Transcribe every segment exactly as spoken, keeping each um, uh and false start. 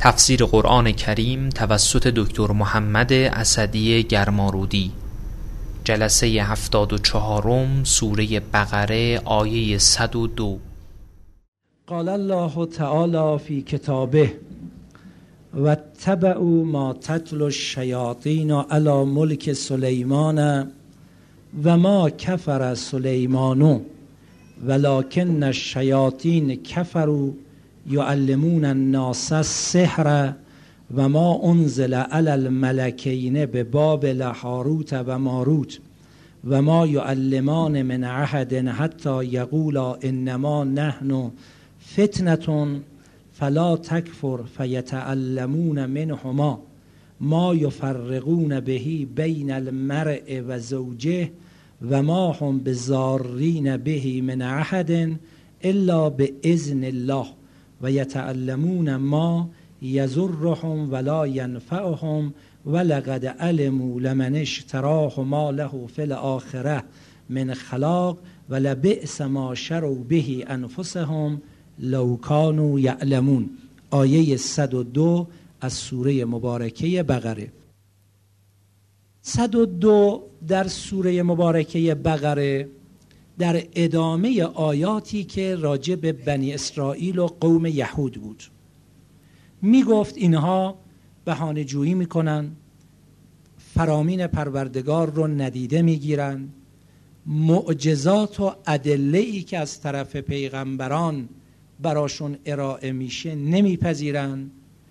تفسیر قرآن کریم توسط دکتر محمد اسدی گرمارودی، جلسه هفتاد و چهارم، سوره بقره، آیه صد و دو. قال الله تعالی فی کتابه واتبعوا ما تتلو الشیاطین علی ملک سلیمان و ما کفر سلیمان ولکن الشیاطین کفروا یعلمون الناس السحر و ما انزل علی الملکین ببابل هاروت و ماروت و ما یعلمان من احد حتی یقولا انما نحن فتنة فلا تکفر فیتعلمون منهما ما یفرقون به بین المرء و زوجه و ما هم بضارین به من احد الا باذن الله و یتعلمون ما یضرهم ولا ینفعهم ولقد علموا لمن اشتراه ما له فی الاخره من خلاق ولبئس ما شروا به انفسهم لو کانوا یعلمون. آیه صد و دو از سوره مبارکه بقره. صد و دو در سوره مبارکه بقره در ادامه آیاتی که راجع به بنی اسرائیل و قوم یهود بود. می گفت اینها بهانه جویی می کنن، فرامین پروردگار رو ندیده می گیرن، معجزات و ادله‌ای که از طرف پیغمبران براشون ارائه میشه نمیپذیرن،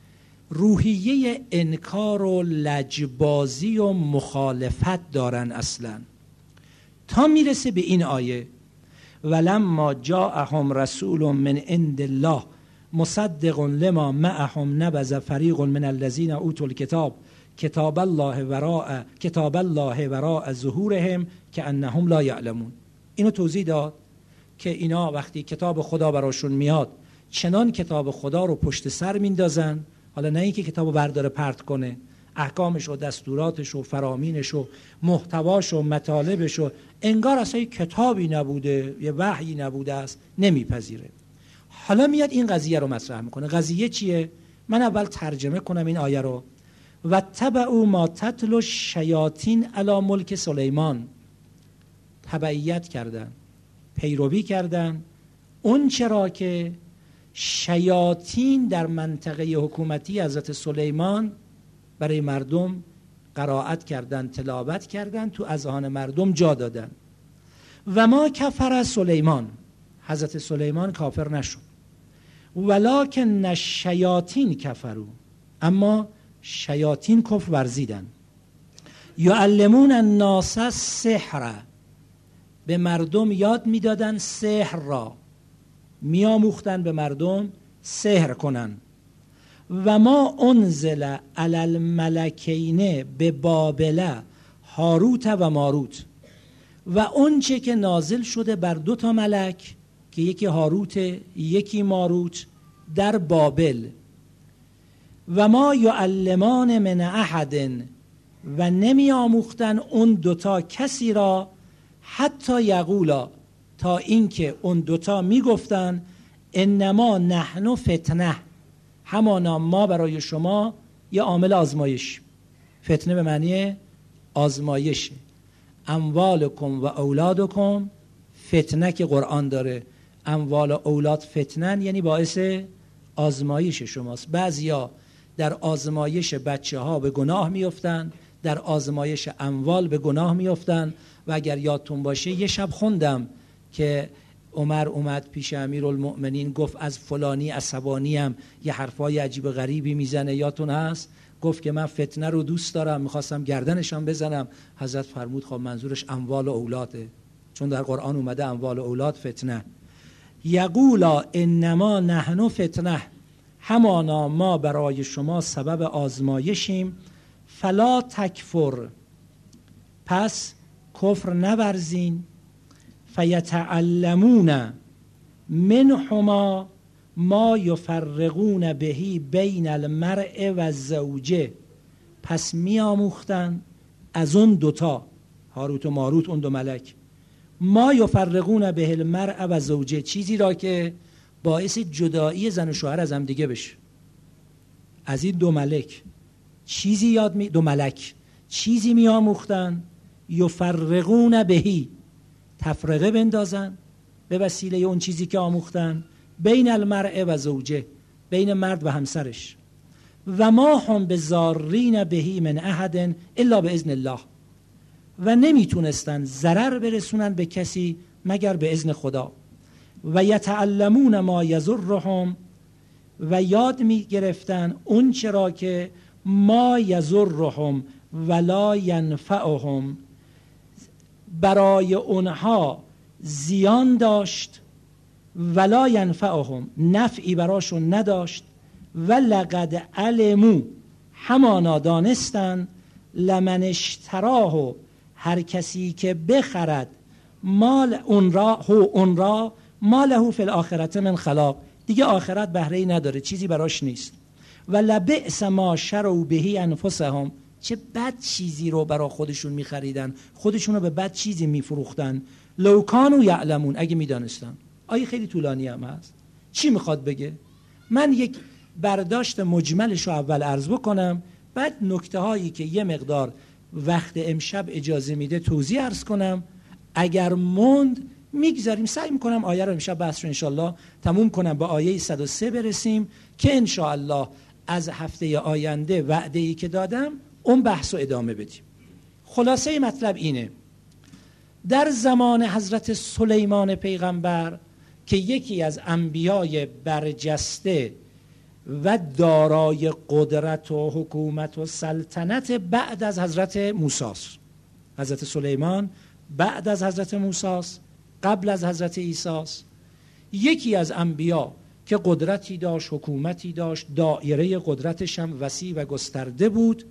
روحیه انکار و لجبازی و مخالفت دارن اصلا، تا میرسه به این آیه ولما جاءهم رسول من عند الله مصدق لما معهم نبذ فریق من الذین اوتوا الکتاب کتاب الله وراء کتاب الله وراء ظهورهم کأنهم لا یعلمون. اینو توضیح داد که اینا وقتی کتاب خدا براشون میاد چنان کتاب خدا رو پشت سر میندازن، حالا نه اینکه کتابو برداره پرت کنه، احکامش و دستوراتش و فرامینش و محتواش و مطالبش و انگار اصلا کتابی نبوده، یه وحی نبوده است، نمیپذیره. حالا میاد این قضیه رو مطرح میکنه. قضیه چیه؟ من اول ترجمه کنم این آیه رو. واتبعوا ما تتلو الشیاطین علی ملک سلیمان، تبعیت کردن، پیروی کردن اون چرا که شیاطین در منطقه حکومتی حضرت سلیمان برای مردم قرائت کردن، تلاوت کردن، تو اذهان مردم جا دادن. و ما کفر سلیمان، حضرت سلیمان کافر نشد، ولکن الشیاطین کفروا، اما شیاطین کفر ورزیدن. یعلمون الناس السحر، به مردم یاد میدادن سحر را، میاموختن به مردم سحر کنن. و ما انزل علی الملکین به بابل هاروت و ماروت، و اون چه که نازل شده بر دو تا ملک که یکی هاروت یکی ماروت در بابل. و ما یعلمان من احد، و نمی آموختن اون دوتا کسی را حتی یقولا، تا اینکه اون دوتا می گفتن انما نحن فتنه، همانا ما برای شما یه عامل آزمایش. فتنه به معنی آزمایش. اموالکم و اولادکم فتنه که قرآن داره، اموال و اولاد فتنن یعنی باعث آزمایش شماست. بعضیا در آزمایش بچه ها به گناه میافتن، در آزمایش اموال به گناه میافتن. و اگر یادتون باشه یه شب خوندم که عمر اومد پیش امیرالمؤمنین گفت از فلانی عصبانیم، یه حرفای عجیب غریبی میزنه، یادتون هست؟ گفت که من فتنه رو دوست دارم، میخواستم گردنشان بزنم. حضرت فرمود خب منظورش اموال و اولاده، چون در قرآن اومده اموال و اولاد فتنه. یقولا انما نحن فتنه، همانا ما برای شما سبب آزمایشیم. فلا تکفر، پس کفر نورزین. فیتعلمون منهما ما یفرقون به بین المرء و زوجه، پس می آموختن از اون دوتا، هاروت و ماروت، اون دو ملک، ما یفرقون به المرء و زوجه، چیزی را که باعث جدایی زن و شوهر از هم دیگه بشه. از این دو ملک چیزی یاد می دو ملک چیزی می آموختن، یفرقون بهی، تفرقه بندازن به وسیله اون چیزی که آموختن، بین المرء و زوجه، بین مرد و همسرش، و ما هم بضارین بهی من احد الا باذن الله، و نمیتونستن ضرر برسونن به کسی مگر به اذن خدا. و یتعلمون ما یضرهم، و یاد میگرفتن اون چرا که ما یضرهم ولا ینفعهم، برای اونها زیان داشت، ولا ینفعهم، نفعی براشون نداشت، و لقد علموا، همانا دانستن، لمن اشتراه، هر کسی که بخرد، مال اون را هو اون را ماله فی الاخرة من خلاق، دیگه آخرت بهره‌ای نداره، چیزی براش نیست. و لبئس ما شروا به انفسهم، چه بد چیزی رو برای خودشون میخریدن، خودشون رو به بد چیزی میفروختن. لو کانوا یعلمون، اگه میدانستن. آیه خیلی طولانی هم هست. چی میخواد بگه؟ من یک برداشت مجملش رو اول عرض بکنم، بعد نکته هایی که یه مقدار وقت امشب اجازه میده توضیح عرض کنم. اگر موند میگذاریم، سعی میکنم آیه رو امشب بحث رو انشالله تموم کنم، به آیه صد و سه برسیم که انشالله از هفته آینده وعده‌ای که دادم اون بحث رو ادامه بدیم. خلاصه مطلب اینه: در زمان حضرت سلیمان پیغمبر که یکی از انبیای برجسته و دارای قدرت و حکومت و سلطنت بعد از حضرت موسی است، حضرت سلیمان بعد از حضرت موسی است، قبل از حضرت عیسی است، یکی از انبیا که قدرتی داشت، حکومتی داشت، دایره قدرتش هم وسیع و گسترده بود،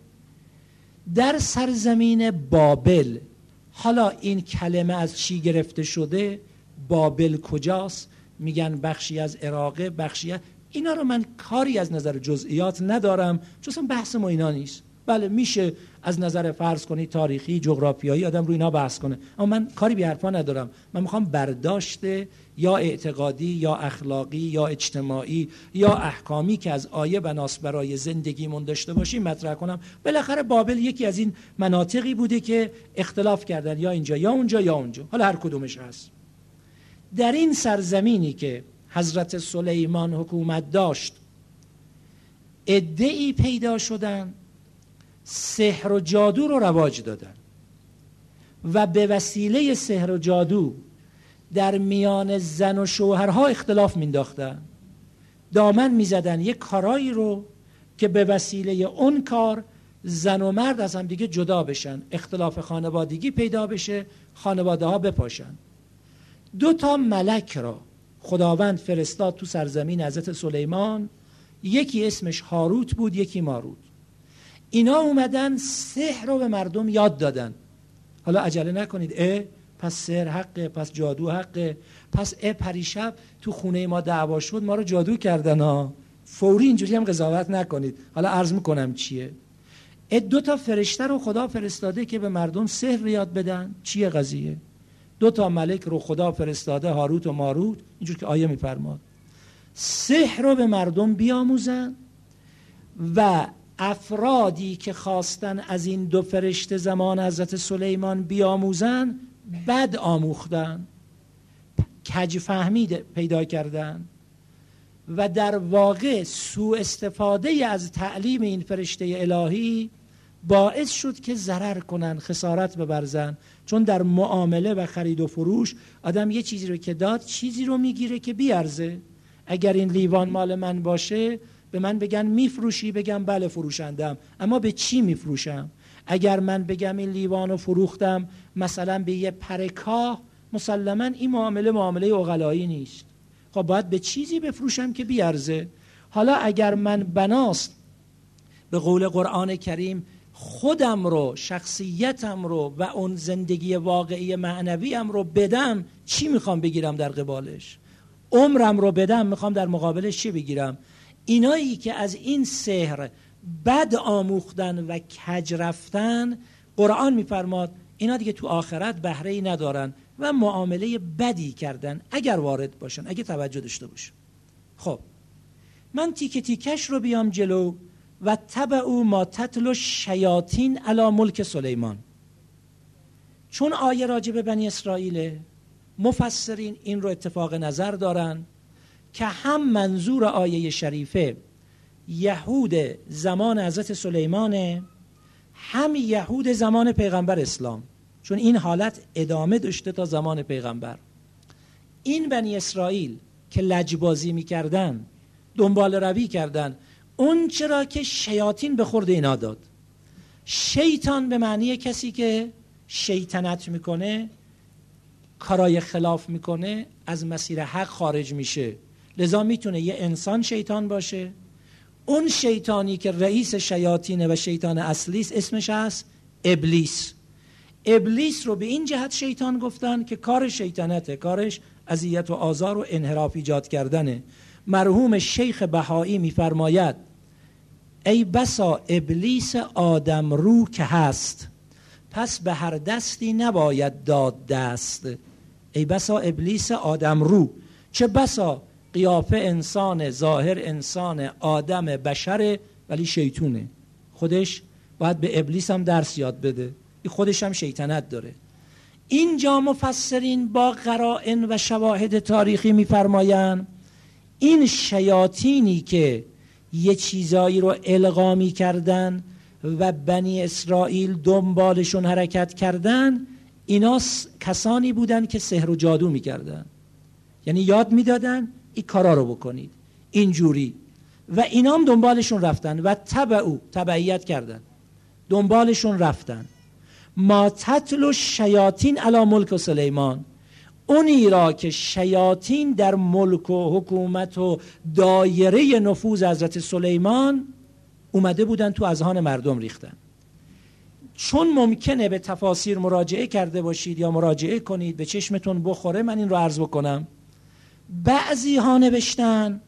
در سرزمین بابل. حالا این کلمه از چی گرفته شده؟ بابل کجاست؟ میگن بخشی از عراق، بخشی از... اینا رو من کاری از نظر جزئیات ندارم، چون بحث ما اینا نیست. بله میشه از نظر فرض کنی تاریخی، جغرافیایی آدم رو اینا بحث کنه، اما من کاری به حرفا ندارم. من میخوام برداشته یا اعتقادی یا اخلاقی یا اجتماعی یا احکامی که از آیه بناس برای زندگیمون داشته باشیم مطرح کنم. بالاخره بابل یکی از این مناطقی بوده که اختلاف کردن، یا اینجا یا اونجا یا اونجا، حالا هر کدومش هست. در این سرزمینی که حضرت سلیمان حکومت داشت، عده‌ای پیدا شدن سحر و جادو رو رواج دادن و به وسیله سحر و جادو در میان زن و شوهرها اختلاف مینداختن، دامن میزدن یک کارایی رو که به وسیله اون کار زن و مرد از هم دیگه جدا بشن، اختلاف خانوادگی پیدا بشه، خانواده ها بپاشن. دو تا ملک را خداوند فرستاد تو سرزمین حضرت سلیمان، یکی اسمش هاروت بود، یکی ماروت. اینا اومدن سحر رو به مردم یاد دادن. حالا عجله نکنید، اه پس سحر حقه، پس جادو حقه، پس اه پریشب تو خونه ما دعوا شد ما رو جادو کردن ها. فوری اینجوری هم قضاوت نکنید. حالا عرض میکنم چیه. اه دو تا فرشته رو خدا فرستاده که به مردم سحر یاد بدن. چیه قضیه؟ دو تا ملک رو خدا فرستاده، هاروت و ماروت، اینجور که آیه میفرماد سحر رو به مردم بیاموزن، و افرادی که خواستن از این دو فرشته زمان حضرت سلیمان بیاموزن بد آموختن، کج فهمی پیدا کردن و در واقع سوء استفاده از تعلیم این فرشته الهی باعث شد که ضرر کنن، خسارت ببرزن. چون در معامله و خرید و فروش آدم یه چیزی رو که داد چیزی رو میگیره که بیارزه. اگر این لیوان مال من باشه به من بگن میفروشی، بگم بله فروشندم، اما به چی میفروشم؟ اگر من بگم این لیوان رو فروختم مثلا به یه پرکاه، مسلما این معامله معامله عقلایی نیست. خب باید به چیزی بفروشم که بیارزه. حالا اگر من بناست به قول قرآن کریم خودم رو، شخصیتم رو و اون زندگی واقعی معنویم رو بدم، چی میخوام بگیرم در قبالش؟ عمرم رو بدم، میخوام در مقابلش چی بگیرم؟ اینایی که از این سحر بد آموختن و کج رفتن، قرآن میفرماد اینا دیگه تو آخرت بهره‌ای ندارن و معامله بدی کردن اگر وارد باشن، اگه توجه داشته باشن. خب من تیکه تیکش رو بیام جلو و تبعوا ما تتلو الشیاطین علی ملک سلیمان. چون آیه راجع به بنی اسرائیل، مفسرین این رو اتفاق نظر دارن که هم منظور آیه شریفه یهود زمان حضرت سلیمانه، هم یهود زمان پیغمبر اسلام، چون این حالت ادامه داشته تا زمان پیغمبر. این بنی اسرائیل که لجبازی میکردن، دنبال روی کردن، اون چرا که شیاطین به خورد اینا داد. شیطان به معنی کسی که شیطنت میکنه، کارای خلاف میکنه، از مسیر حق خارج میشه. لذا میتونه یه انسان شیطان باشه. اون شیطانی که رئیس شیاطینه و شیطان اصلیست اسمش هست ابلیس. ابلیس رو به این جهت شیطان گفتن که کار شیطنته، کارش اذیت و آزار و انحراف ایجاد کردنه. مرحوم شیخ بهایی میفرماید ای بسا ابلیس آدم رو که هست، پس به هر دستی نباید داد دست. ای بسا ابلیس آدم رو، چه بسا قیافه انسان، ظاهر انسان، آدم بشر، ولی شیطونه. خودش باید به ابلیس هم درس یاد بده، این خودش هم شیطنت داره. اینجا مفسرین با قرائن و شواهد تاریخی میفرمایند این شیاطینی که یه چیزایی رو القا میکردن و بنی اسرائیل دنبالشون حرکت کردن، اینا کسانی بودن که سحر و جادو میکردن، یعنی یاد میدادن این کارا رو بکنید اینجوری، و اینا هم دنبالشون رفتن و تبعو تبعیت کردن، دنبالشون رفتن. ما تتلو شیاطین علی ملک سلیمان، اونی را که شیاطین در ملک و حکومت و دایره نفوذ حضرت سلیمان اومده بودن تو اذهان مردم ریختن. چون ممکنه به تفاسیر مراجعه کرده باشید یا مراجعه کنید به چشمتون بخوره، من این رو عرض بکنم. بعضی ها نوشتن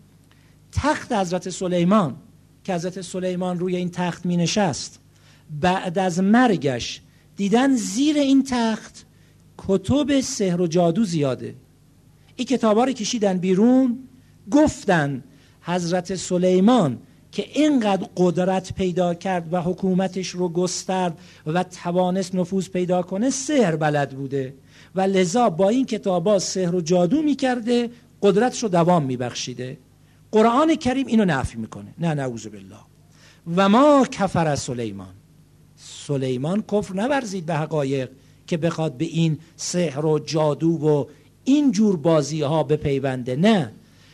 تخت حضرت سلیمان که حضرت سلیمان روی این تخت می نشست، بعد از مرگش دیدن زیر این تخت کتب سحر و جادو زیاده. این کتابا رو کشیدن بیرون، گفتن حضرت سلیمان که اینقدر قدرت پیدا کرد و حکومتش رو گسترد و توانست نفوذ پیدا کنه، سحر بلد بوده و لذا با این کتابا سحر و جادو میکرده، قدرتش رو دوام میبخشیده. قرآن کریم اینو نفی میکنه، نه نعوذ بالله. و ما کفر سلیمان، سلیمان کفر نورزید به حقایق که بخواد به این سحر و جادو و این جور بازی ها بپیونده. نه،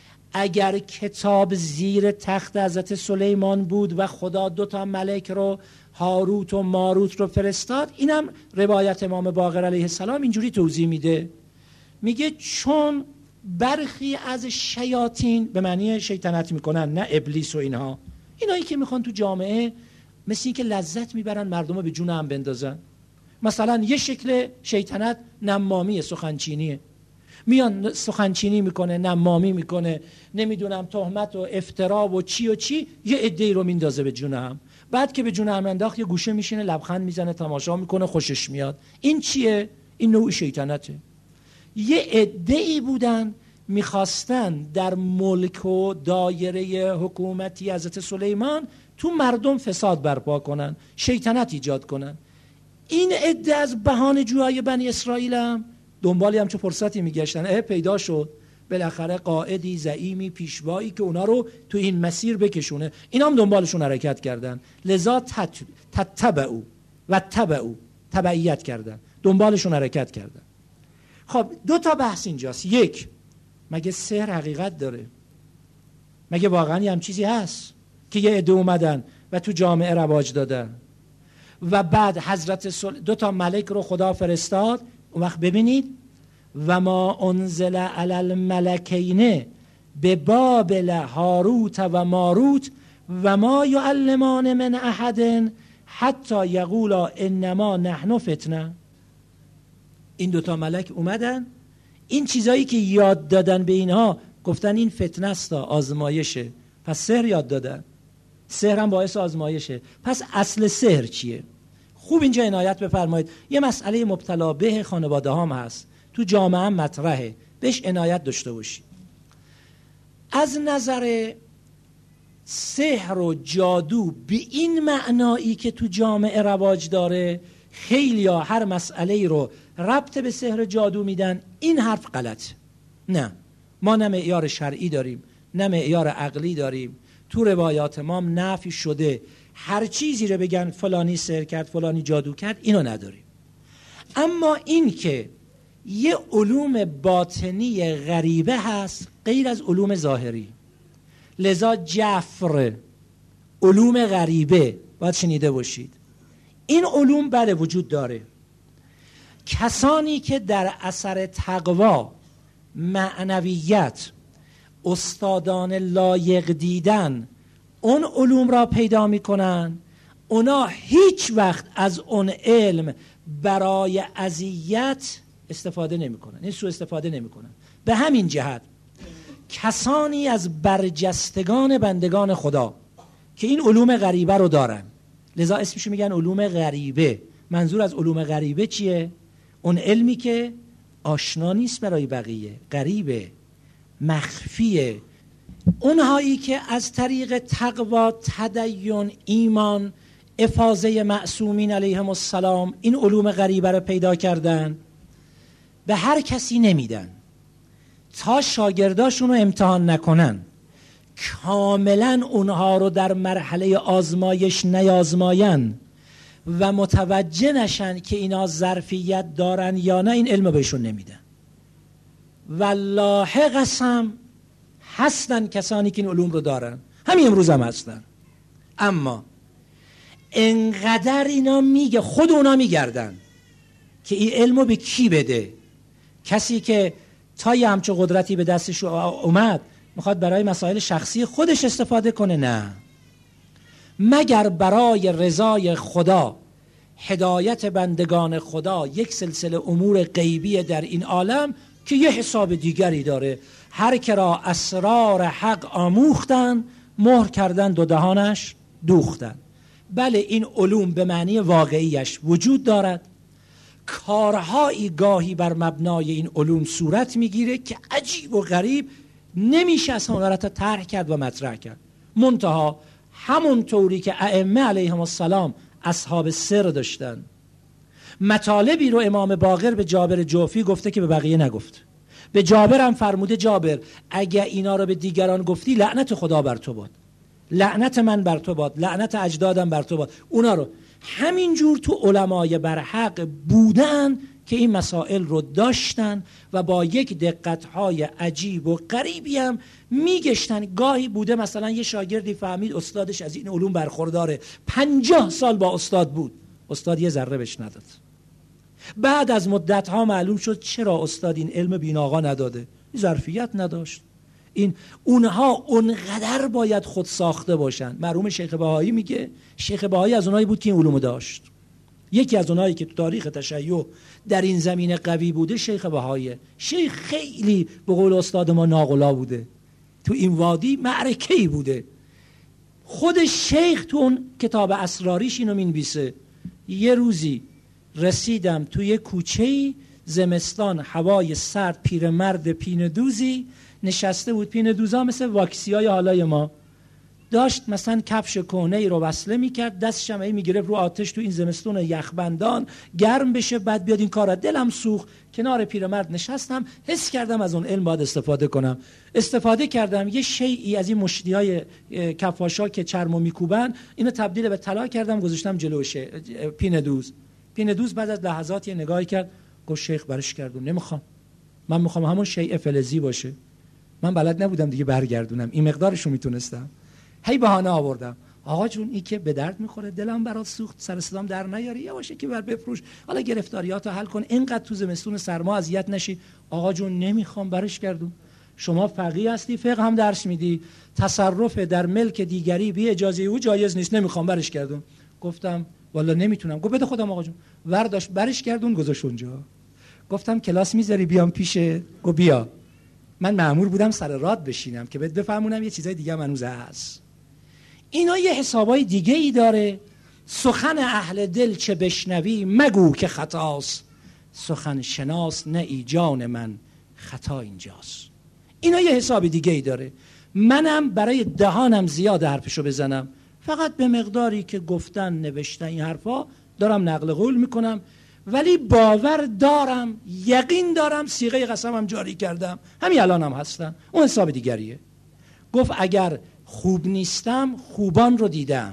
اگر کتاب زیر تخت حضرت سلیمان بود و خدا دو تا ملک رو، هاروت و ماروت رو فرستاد، اینم روایت امام باقر علیه السلام اینجوری توضیح میده، میگه چون برخی از شیاطین به معنی شیطنت میکنن، نه ابلیس و اینها، اینایی که میخوان تو جامعه مثل این که لذت میبرن مردم رو به جون هم بندازن. مثلا یه شکل شیطنت نمامیه، سخنچینیه، میان سخنچینی میکنه، نمامی میکنه، نمیدونم تهمت و افترا و چی و چی، یه عده‌ای رو میندازه به جون هم. بعد که به جون هم انداخت یه گوشه میشینه، لبخند میزنه، تماشا میکنه، خوشش میاد. این چیه؟ این نوع شیطنته. یه عده‌ای بودن میخواستن در ملک و دایره حکومتی حضرت سلیمان تو مردم فساد برپا کنن، شیطنت ایجاد کنن. این عده از بهانه جوهای بنی اسرائیل هم دنبالی هم چه فرصتی میگشتن، اه پیدا شد بالاخره قائدی، زعیمی، پیشوایی که اونا رو تو این مسیر بکشونه. اینا هم دنبالشون حرکت کردن، لذا تتبعو و تبعو تبعیت کردن، دنبالشون حرکت کردن. خب دو تا بحث اینجاست. یک، مگه سحر حقیقت داره؟ مگه واقعا یه هم چیزی هست که یه عده اومدن و تو جامعه رواج دادن و بعد حضرت سل... دو تا ملک رو خدا فرستاد؟ اون وقت ببینید و ما انزل علی الملکین به بابل هاروت و ماروت و ما یعلمان من احد حتی یقولا انما نحن فتنه. این دوتا ملک اومدن، این چیزایی که یاد دادن به اینها گفتن این فتنه است، آزمایشه. پس سحر یاد دادن، سحر هم باعث آزمایشه. پس اصل سحر چیه؟ خوب اینجا عنایت بفرمایید. یه مسئله مبتلا به خانواده هم هست، تو جامعه هم مطرحه، بهش عنایت داشته باشید. از نظر سحر و جادو به این معنایی که تو جامعه رواج داره، خیلی ها هر مسئله رو ربط به سحر جادو میدن. این حرف غلط. نه، ما نه معیار شرعی داریم نه معیار عقلی داریم. تو روایات ما هم نفی شده هر چیزی رو بگن فلانی سحر کرد فلانی جادو کرد، اینو نداریم. اما این که یه علوم باطنی غریبه هست غیر از علوم ظاهری، لذا جفر علوم غریبه باید شنیده باشید. این علوم بله وجود داره. کسانی که در اثر تقوا، معنویت، استادان لایق دیدن اون علوم را پیدا میکنن، اونا هیچ وقت از اون علم برای اذیت استفاده نمیکنن، این سوء استفاده نمیکنن. به همین جهت کسانی از برجستگان بندگان خدا که این علوم غریبه رو دارن، لذا اسمشو میگن علوم غریبه. منظور از علوم غریبه چیه؟ اون علمی که آشنا نیست برای بقیه، غریبه، مخفیه. اونهایی که از طریق تقوا، تدین، ایمان، افاضه معصومین علیهم السلام این علوم غریبه رو پیدا کردن، به هر کسی نمیدن تا شاگرداشون رو امتحان نکنن، کاملا اونها رو در مرحله آزمایش نیازماین و متوجه نشن که اینا ظرفیت دارن یا نه، این علم بهشون نمیدن. والله قسم هستن کسانی که این علوم رو دارن، همین امروز هم هستن. اما انقدر اینا میگه، خود اونا میگردن که این علمو به کی بده. کسی که تا یه همچه قدرتی به دستش اومد میخواد برای مسائل شخصی خودش استفاده کنه؟ نه، مگر برای رضای خدا، هدایت بندگان خدا، یک سلسله امور غیبی در این عالم که یه حساب دیگری داره. هر که را اسرار حق آموختن، مهر کردن دو دهانش دوختن. بله این علوم به معنی واقعیش وجود دارد. کارهایی گاهی بر مبنای این علوم صورت میگیره که عجیب و غریب نمیشه اصلا اونها را طرح کرد و مطرح کرد. منتها همون طوری که ائمه علیهم السلام اصحاب سر داشتن، مطالبی رو امام باقر به جابر جوفی گفته که به بقیه نگفت. به جابر هم فرموده جابر اگه اینا رو به دیگران گفتی لعنت خدا بر تو باد، لعنت من بر تو باد، لعنت اجدادم بر تو باد. اونا رو همینجور تو علمای برحق بودن که این مسائل رو داشتن و با یک دقتهای عجیب و غریبی هم میگشتن. گاهی بوده مثلا یه شاگردی فهمید استادش از این علوم برخورداره، پنجاه سال با استاد بود، استاد یه ذره بهش نداد. بعد از مدتها معلوم شد چرا استاد این علم بین آقا نداده، ظرفیت نداشت. این اونها اونقدر باید خود ساخته باشن. مرحوم شیخ بهایی میگه شیخ بهایی از اونایی بود که این علومو داشت. یکی از اونایی که تو تاریخ تشیع در این زمینه قوی بوده شیخ بهاییه. شیخ خیلی به قول استاد ما ناقلا بوده، تو این وادی معرکه‌ای بوده. خود شیخ تو اون کتاب اسراریش اینو مینویسه: یه روزی رسیدم توی کوچه‌ای، زمستان، هوای سرد، پیرمرد پینه دوزی نشسته بود. پینه دوزا مثل واکسیای حالای ما، داشت مثلا کفش کهنه‌ای رو وصله میکرد، دستش هم میگرفت رو آتش تو این زمستون یخبندان گرم بشه، بعد بیاد این کارا. دلم سوخت، کنار پیرمرد نشستم، حس کردم از اون علم باید استفاده کنم. استفاده کردم، یه شیئی از این مشتیای کفاشا که چرمو میکوبن اینو تبدیل به طلا کردم، گذاشتم جلوش پینه دوز. پینه دوز بعد از لحظات یه نگاهی کرد، گفت شیخ برش گردون، نمیخوام، من میخوام همون شیء فلزی باشه. من بلد نبودم دیگه برگردونم، این مقدارشو میتونستم. هی بهانه آوردم: آقا جون این که به درد میخوره، دلم برات سوخت، سر صدام در نیاری، یه باشه که بر بفروش، حالا گرفتاریاتو حل کن، اینقدر تو زمستون سرما اذیت نشی. آقا جون نمیخوام، برش گردون. شما فقیه هستی، فقه هم درس میدی، تصرف در ملک دیگری بی اجازه او جایز نیست، نمیخوام، برش گردون. گفتم والا نمیتونم. گفت بده خودم آقا جون. ورداشت برش گردون، گذاشت اونجا. گفتم کلاس میذاری بیام پیشه؟ گفت بیا. من مأمور بودم سر راد بشینم که بهت بفهمونم یه چیزای دیگه منوزه هست. اینا یه حسابای دیگه ای داره. سخن اهل دل چه بشنوی مگو که خطاست، سخن شناس نه ای جان من خطا اینجاست. اینا یه حساب دیگه ای داره. منم برای دهانم زیاد حرفشو بزنم، فقط به مقداری که گفتن نوشتن این حرفا دارم نقل قول میکنم، ولی باور دارم، یقین دارم، صیغه قسمم جاری کردم، همین الانم هم هستم. اون حساب دیگریه. گفت اگر خوب نیستم خوبان رو دیدم،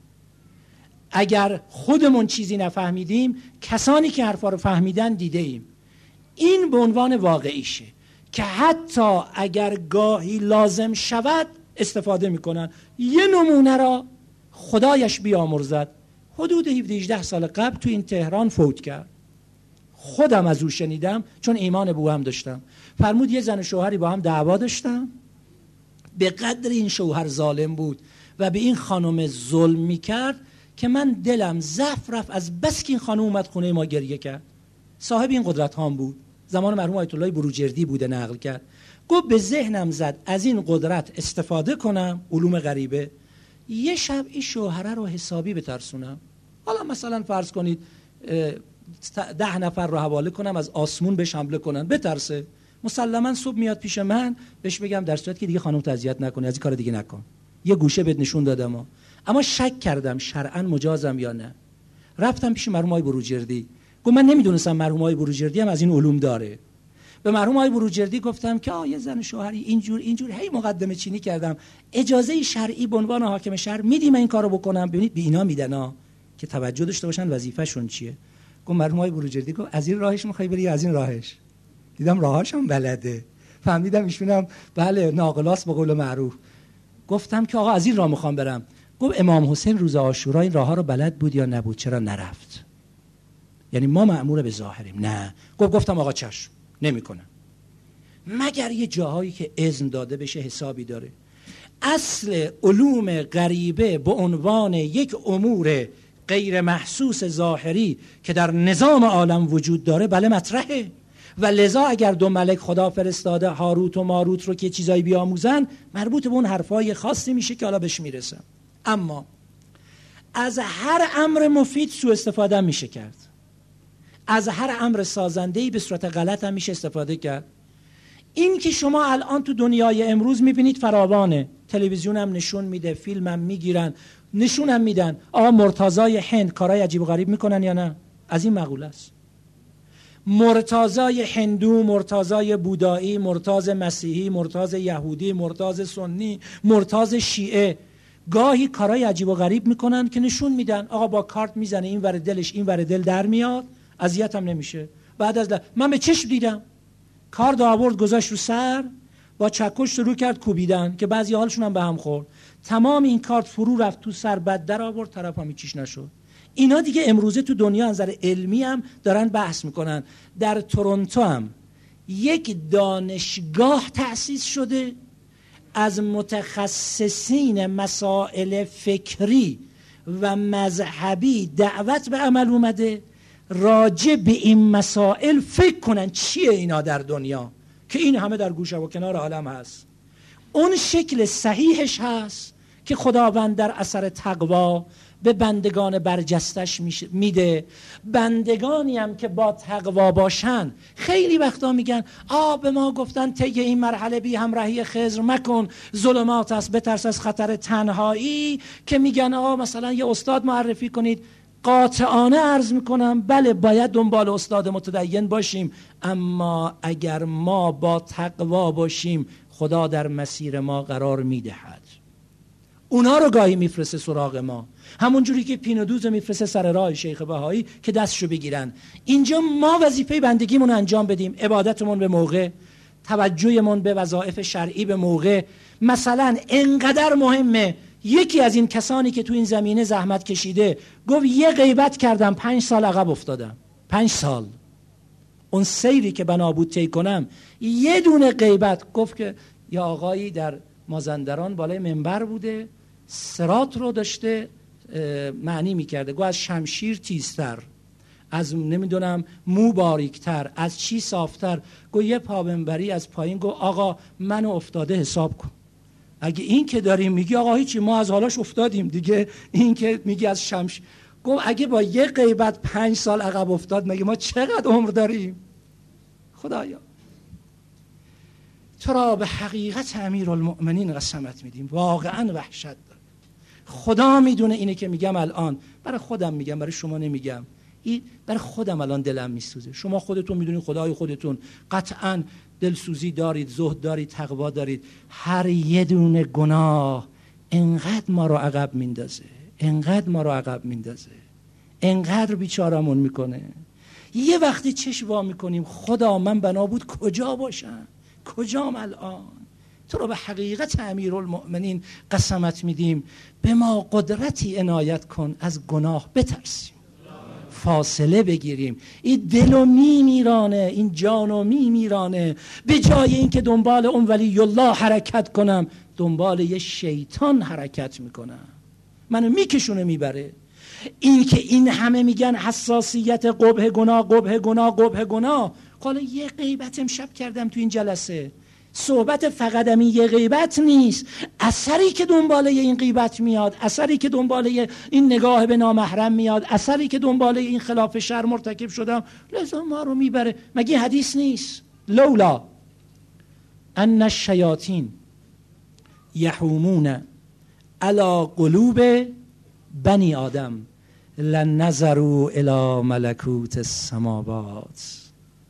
اگر خودمون چیزی نفهمیدیم کسانی که حرفا رو فهمیدن دیده ایم. این به عنوان واقعیشه که حتی اگر گاهی لازم شود استفاده میکنن. یه نمونه را خدایش بیامرزد، حدود هفده هجده سال قبل تو این تهران فوت کرد. خودم از او شنیدم چون ایمان به او هم داشتم. فرمود یه زن و شوهری با هم دعوا داشتم، به قدر این شوهر ظالم بود و به این خانم ظلم میکرد که من دلم ضعف رفت از بس که این خانم اومد خونه ما گریه کرد. صاحب این قدرت هم بود، زمان مرحوم آیت الله بروجردی بوده نقل کرد. گفت به ذهنم زد از این قدرت استفاده کنم، علوم غریبه، یه شب این شوهره رو حسابی بترسونم. حالا مثلا فرض کنید ده نفر رو حواله کنم از آسمون بهش حمله کنن، بترسه. مسلما صبح میاد پیش من، بهش بگم در صورتی که دیگه خانم اذیت نکنی از این کار دیگه نکن. یه گوشه بهت نشون دادم، اما شک کردم شرعاً مجازم یا نه. رفتم پیش مرحوم آقای بروجردی، گفت من نمیدونستم مرحوم آقای بروجردی هم از این علوم داره. به مرحوم آقای بروجردی گفتم که آ یه زن شوهری اینجور اینجور، هی مقدمه چینی کردم. اجازه شرعی به عنوان حاکم شهر میدی من این کارو بکنم؟ ببینید به اینا میدن ها که توجه داشته باشن وظیفه‌شون چیه. گفت مرحوم آقای بروجردی گفت از این راهش میخوای بری یا از این راهش؟ دیدم راهاش هم بلده، فهمیدم ایشونم بله ناقلاس به قول معروف. گفتم که آقا از این راه میخوام برم. گفت امام حسین روز عاشورا این راهها رو بلد بود یا نبود؟ چرا نرفت؟ یعنی ما مأمور به ظاهریم؟ نه. گفت گفتم آقا چشم نمیکنم، مگر یه جاهایی که اذن داده بشه حسابی داره. اصل علوم غریبه به عنوان یک امور غیر محسوس ظاهری که در نظام عالم وجود داره بله مطرحه، و لذا اگر دو ملک خدا فرستاده هاروت و ماروت رو که چیزایی بیاموزن مربوط به اون حرفای خاصی میشه که حالا بهش میرسم. اما از هر امر مفید سوء استفاده میشه کرد، از هر امر سازنده‌ای به صورت غلط هم میشه استفاده کرد. این که شما الان تو دنیای امروز میبینید فراوانه، تلویزیون هم نشون میده، فیلم هم میگیرن نشون هم میدن، آقا مرتضای هند کارهای عجیب و غریب میکنن یا نه؟ از این مقوله است. مرتضای هندو، مرتضای بودایی، مرتضای مسیحی، مرتضای یهودی، مرتضای سنی، مرتضای شیعه، گاهی کارهای عجیب و غریب میکنن که نشون میدن آقا با کارت میزنه این ور دلش این ور دل در میاد، اذیت هم نمیشه. بعد از ده. من به چشم دیدم کارت آورد گذاشت رو سر، با چکش شروع کرد کوبیدن که بعضی حالشون هم به هم خورد، تمام این کارت فرو رفت تو سر، بعد در آورد، طرف هم چیش نشد. اینا دیگه امروزه تو دنیا از نظر علمی هم دارن بحث میکنن. در تورنتو هم یک دانشگاه تأسیس شده، از متخصصین مسائل فکری و مذهبی دعوت به عمل اومده راجع به این مسائل فکر کنن چیه اینا در دنیا که این همه در گوشه و کنار عالم هست. اون شکل صحیحش هست که خداوند در اثر تقوا به بندگان برجستش میده. بندگانی هم که با تقوا باشن خیلی وقتا میگن آ به ما گفتن طی این مرحله بی همراهی خضر مکن، ظلمات است، بترس از خطر تنهایی، که میگن آ مثلا یه استاد معرفی کنید. قاطعانه عرض میکنم بله باید دنبال استاد متدین باشیم، اما اگر ما با تقوا باشیم خدا در مسیر ما قرار میدهد. اونا رو گاهی میفرسته سراغ ما، همون جوری که پیندوز میفرسته سر راه شیخ بهایی که دستشو بگیرن. اینجا ما وظیفه بندگیمون انجام بدیم، عبادتمون به موقع، توجهمون به وظایف شرعی به موقع. مثلا انقدر مهمه، یکی از این کسانی که تو این زمینه زحمت کشیده گفت یه غیبت کردم پنج سال عقب افتادم. پنج سال اون سیری که بنا بود طی کنم، یه دونه غیبت. گفت که یا آقایی در مازندران بالای منبر بوده، صراط رو داشته معنی میکرده، گفت از شمشیر تیزتر، از نمیدونم مو باریکتر، از چی صافتر. گفت یه پابنبری از پایین، گفت آقا منو افتاده حساب کن. اگه این که داریم میگی آقا هیچی ما از حالاش افتادیم دیگه، این که میگی از شمشیر. گفت اگه با یه غیبت پنج سال عقب افتاد مگه ما چقدر عمر داریم؟ خدایا تو را به حقیقت امیرالمؤمنین قسمت میدیم، واقعا وحشت داره. خدا میدونه اینه که میگم الان، برای خودم میگم، برای شما نمیگم، این برای خودم الان دلم میسوزه. شما خودتون میدونید، خدای خودتون قطعا دلسوزی دارید، زهد دارید، تقوا دارید. هر یه دونه گناه انقدر ما رو عقب میندازه، انقدر ما رو عقب میندازه، انقدر بیچارمون میکنه. یه وقتی چشم وا میکنیم خدا من بنا بود کجا باشم، کجام الان؟ تو رو به حقیقت امیرالمؤمنین قسمت میدیم، به ما قدرتی عنایت کن از گناه بترسیم، فاصله بگیریم. این دلو میمیرانه، این جانو میمیرانه. به جای اینکه دنبال اون ولی الله حرکت کنم، دنبال یه شیطان حرکت میکنم، منو میکشونه میبره. این که این همه میگن حساسیت قبح گناه، قبح گناه، قبح گناه. حالا یه غیبت امشب کردم تو این جلسه، صحبت فقط همین یه غیبت نیست، اثری که دنباله این غیبت میاد، اثری که دنباله این نگاه به نامحرم میاد، اثری که دنباله این خلاف شر مرتکب شدم، لذا ما رو میبره. مگه حدیث نیست؟ لولا ان الشیاطین یحومون علی قلوب بنی آدم لنظروا الی ملکوت السماوات.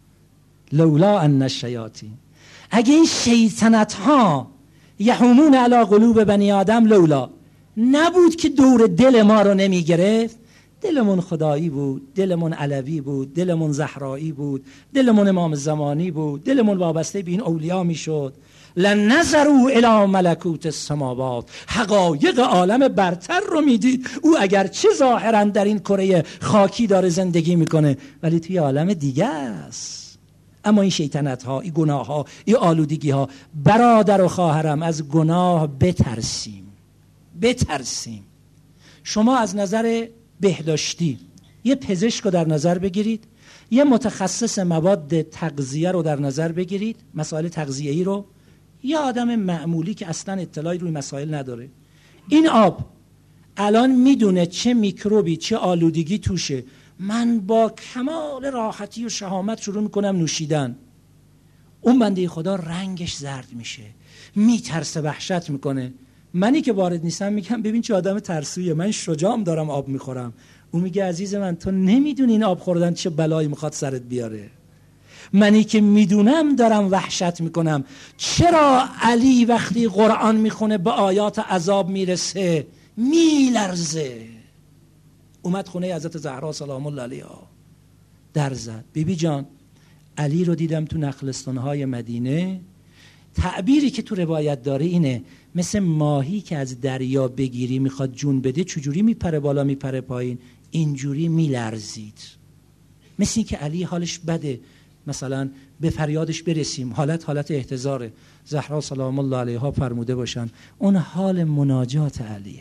لولا ان الشیاطین، اگه این شیطنت ها یحومون علی قلوب بنی آدم، لولا نبود که دور دل ما رو نمی گرفت. دلمون خدایی بود، دلمون علوی بود، دلمون زهرایی بود، دلمون امام زمانی بود، دلمون وابسته به این اولیا می شد. لنظروا الی ملکوت السماوات، حقایق عالم برتر رو میدید. او اگر چه ظاهرا در این کره خاکی داره زندگی میکنه، ولی توی عالم دیگه است. اما این شیطنت ها، این گناه ها، این آلودگی ها، برادر و خواهرم از گناه بترسیم، بترسیم. شما از نظر بهداشتی یه پزشک رو در نظر بگیرید، یه متخصص مواد تغذیه رو در نظر بگیرید، مسائل تغذیه‌ای رو، یه آدم معمولی که اصلا اطلاعی روی مسائل نداره. این آب الان میدونه چه میکروبی، چه آلودگی توشه. من با کمال راحتی و شهامت شروع میکنم نوشیدن. اون بنده خدا رنگش زرد میشه، میترسه، وحشت میکنه. منی که وارد نیستم میگم ببین چه آدم ترسویه، من شجاعم دارم آب میخورم. اون میگه عزیز من تو نمیدونی این آب خوردن چه بلایی میخواد سرت بیاره. منی که میدونم دارم وحشت میکنم. چرا علی وقتی قرآن میخونه به آیات عذاب میرسه میلرزه؟ اومد خونه حضرت زهرا سلام الله علیها، در زد. بیبی جان علی رو دیدم تو نخلستانهای مدینه، تعبیری که تو روایت داره اینه مثل ماهی که از دریا بگیری میخواد جون بده، چجوری میپره بالا میپره پایین، اینجوری میلرزید. مثل این که علی حالش بده، مثلا به فریادش برسیم، حالت حالت احتضاره. زهرا سلام الله علیها فرموده باشن اون حال مناجات علیه.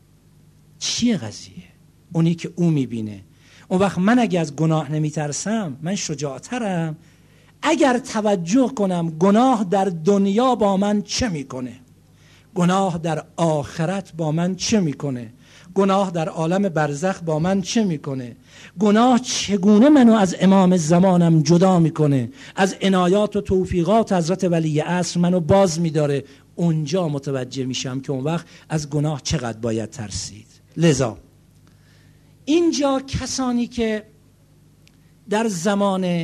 چیه قضیه؟ اونی که او میبینه. اون وقت من اگه از گناه نمیترسم، من شجاعترم اگر توجه کنم گناه در دنیا با من چه میکنه، گناه در آخرت با من چه میکنه، گناه در عالم برزخ با من چه میکنه، گناه چگونه منو از امام زمانم جدا میکنه، از عنایات و توفیقات حضرت ولی عصر منو باز میداره. اونجا متوجه میشم که اون وقت از گناه چقدر باید ترسید. لذا اینجا کسانی که در زمان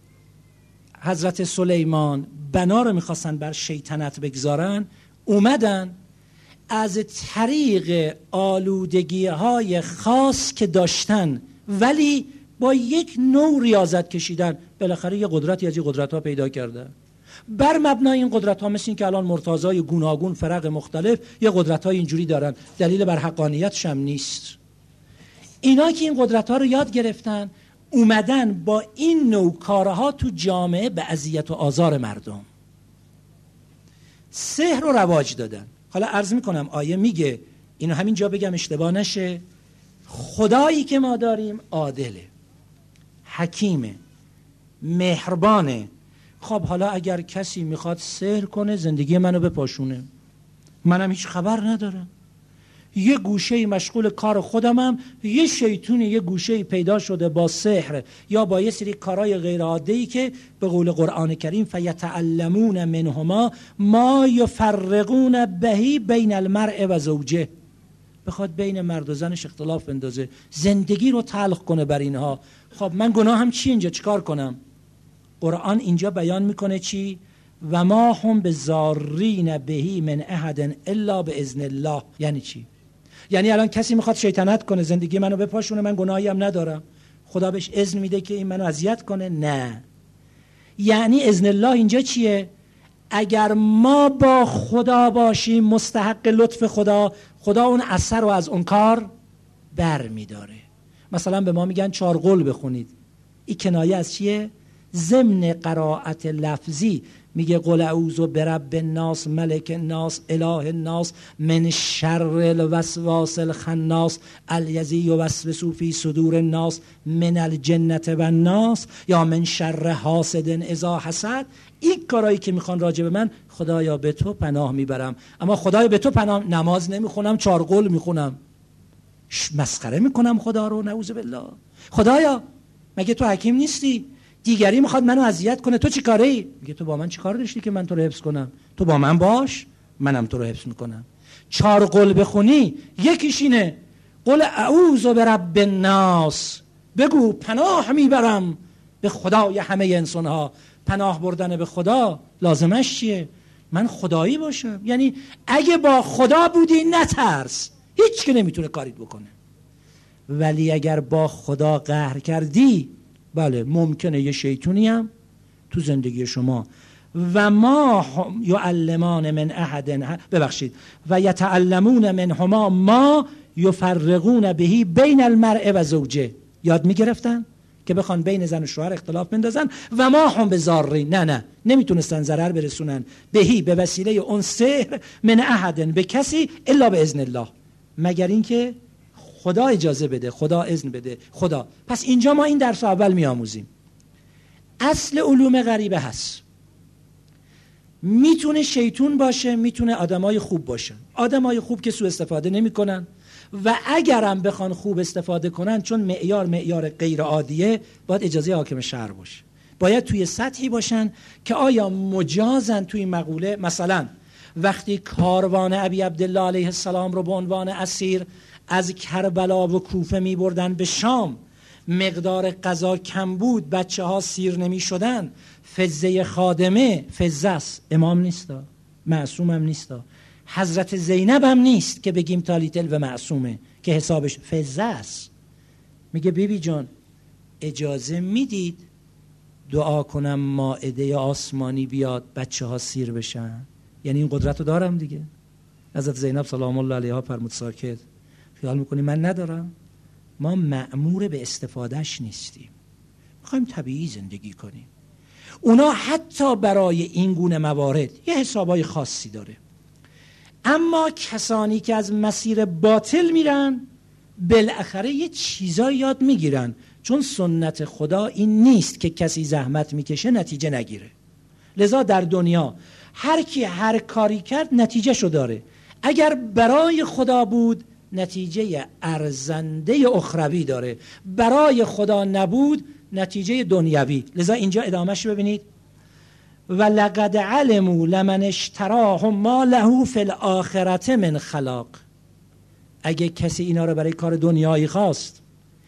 حضرت سلیمان بنا رو میخواستن بر شیطنت بگذارن، اومدن از طریق آلودگی های خاص که داشتن ولی با یک نوع ریاضت کشیدن، بالاخره یه قدرتی از این قدرت ها پیدا کردن. بر مبنای این قدرت ها مثل این که الان مرتضای گوناگون فرق مختلف یه قدرت های اینجوری دارن، دلیل بر حقانیتش هم نیست. اینا که این قدرت ها رو یاد گرفتن، اومدن با این نوع کارها تو جامعه به اذیت و آزار مردم سحر رو رواج دادن. حالا عرض میکنم آیه میگه، اینو همین جا بگم اشتباه نشه، خدایی که ما داریم عادله، حکیمه، مهربانه. خب حالا اگر کسی میخواد سحر کنه زندگی منو بپاشونه، منم هیچ خبر ندارم. یه گوشه مشغول کار خودمم، یه شیطونی یه گوشه پیدا شده با سحر یا با یه سری کارهای غیر عادی که به قول قرآن کریم فیتعلمون منهما ما یفرقون بهی بین المرء و زوجه، بخواد بین مرد و زنش اختلاف بندازه، زندگی رو تلخ کنه بر اینها. خب من گناهم چی اینجا؟ چیکار کنم؟ قرآن اینجا بیان میکنه چی؟ و ما هم بضارین بهی من احد الا باذن الله. یعنی چی؟ یعنی الان کسی میخواد شیطنت کنه، زندگی منو بپاشونه، من گناهی هم ندارم، خدا بهش اذن میده که این منو اذیت کنه؟ نه. یعنی اذن الله اینجا چیه؟ اگر ما با خدا باشیم مستحق لطف خدا، خدا اون اثر رو از اون کار بر میداره. مثلا به ما میگن چهار قول بخونید، این کنایه از چیه؟ ضمن قرائت لفظی میگه قل اعوذ برب الناس ملک الناس اله الناس من شر الوسواس الخناس الذی یوسوس فی صدور الناس من الجنة والناس، یا من شر حاسد اذا حسد. این کارایی که میخوان راجع به من، خدایا به تو پناه میبرم، اما خدایا به تو پناه، نماز نمیخونم، چهار قول میخونم، مسخره میکنم خدا رو، نعوذ بالله. خدایا مگه تو حکیم نیستی؟ دیگری میخواد منو اذیت کنه، تو چی کاری؟ میگه تو با من چی کار داشتی که من تو رو حفظ کنم؟ تو با من باش، منم تو رو حفظ میکنم. چهار قول بخونی، یکیش اینه قل اعوذ برب الناس، بگو پناه میبرم به خدای همه انسانها. پناه بردن به خدا لازمش چیه؟ من خدایی باشم. یعنی اگه با خدا بودی نترس، هیچ که نمیتونه کاریت بکنه. ولی اگر با خدا قهر کردی، بله ممکنه یه شیطونی هم تو زندگی شما. و ما یعلمان من احد، ببخشید، و یتعلمون منهما ما یفرقون بهی بین المرء و زوجه. یاد میگرفتن که بخوان بین زن و شوهر اختلاف بندازن. و ما هم بضارین، نه نه نمیتونستن ضرر برسونن، بهی به وسیله اون سحر، من احد به کسی، الا باذن الله، مگر اینکه خدا اجازه بده، خدا اذن بده، خدا. پس اینجا ما این درس اول میآموزیم. اصل علوم غریبه هست. میتونه شیطون باشه، میتونه آدمای خوب باشن. آدمای خوب که سوء استفاده نمیکنن، و اگرم بخوان خوب استفاده کنن، چون معیار معیار غیر عادیه، باید اجازه حاکم شهر باشه. باید توی سطحی باشن که آیا مجازن توی مقوله. مثلا وقتی کاروان ابی عبدالله علیه السلام رو به عنوان اسیر از کربلا و کوفه می بردن به شام، مقدار غذا کم بود، بچه ها سیر نمی شدن، فزه خادمه، فزه است، امام نیستا، معصوم هم نیستا، حضرت زینب هم نیست که بگیم تالیتل و معصومه که حسابش فزه است. میگه بیبی جان اجازه میدید دعا کنم مائده آسمانی بیاد بچه ها سیر بشن؟ یعنی این قدرت رو دارم دیگه. حضرت زینب سلام الله علیها فرمود ساکت. خیال میکنی من ندارم؟ ما مأمور به استفادهش نیستیم، میخوایم طبیعی زندگی کنیم. اونا حتی برای این گونه موارد یه حسابای خاصی داره. اما کسانی که از مسیر باطل میرن، بالاخره یه چیزایی یاد میگیرن، چون سنت خدا این نیست که کسی زحمت میکشه نتیجه نگیره. لذا در دنیا هر کی هر کاری کرد نتیجه شو داره. اگر برای خدا بود نتیجه ارزنده اخروی داره، برای خدا نبود نتیجه دنیوی. لذا اینجا ادامهش ببینید. و لقد علموا لمن اشتراه ما له فی الاخرة من خلاق. اگه کسی اینا رو برای کار دنیایی خواست،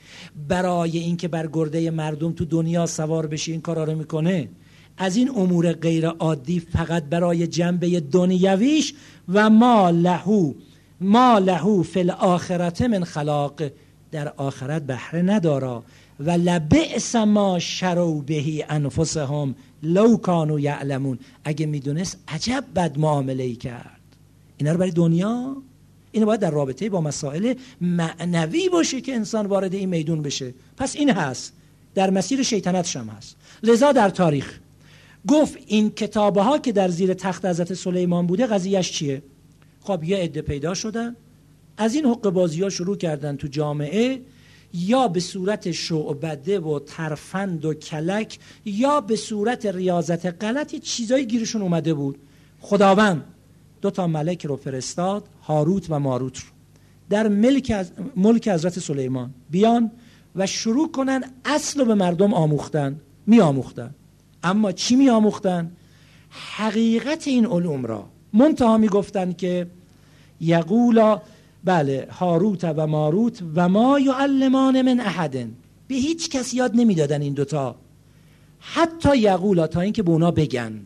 برای اینکه بر گرده مردم تو دنیا سوار بشه این کارا رو میکنه، از این امور غیر عادی فقط برای جنبه دنیویش، و ما له ما له فی الاخرة من خلاق، در آخرت بهره ندارا. و لبئس ما شروا به انفسهم لو کانوا یعلمون. اگه میدونست عجب بد معامله ای کرد. اینا رو برای دنیا، اینو باید در رابطه با مسائل معنوی باشه که انسان وارد این میدون بشه. پس این هست، در مسیر شیطنتش هم هست. لذا در تاریخ گفت این کتابه ها که در زیر تخت حضرت سلیمان بوده قضیهش چیه؟ خب یه عده پیدا شدن، از این حقه بازی ها شروع کردن تو جامعه، یا به صورت شعبده و ترفند و کلک، یا به صورت ریاضت غلط، چیزایی گیرشون اومده بود. خداوند دو تا ملک رو فرستاد، هاروت و ماروت رو. در ملک, از ملک حضرت سلیمان بیان و شروع کنن اصل رو به مردم آموختن. می آموختن، اما چی می آموختن؟ حقیقت این علوم را. منتها می گفتن که یقولا بله هاروت و ماروت و ما یعلمان من احد، به هیچ کس یاد نمی دادن این دوتا، حتی یقولا تا اینکه به اونا بگن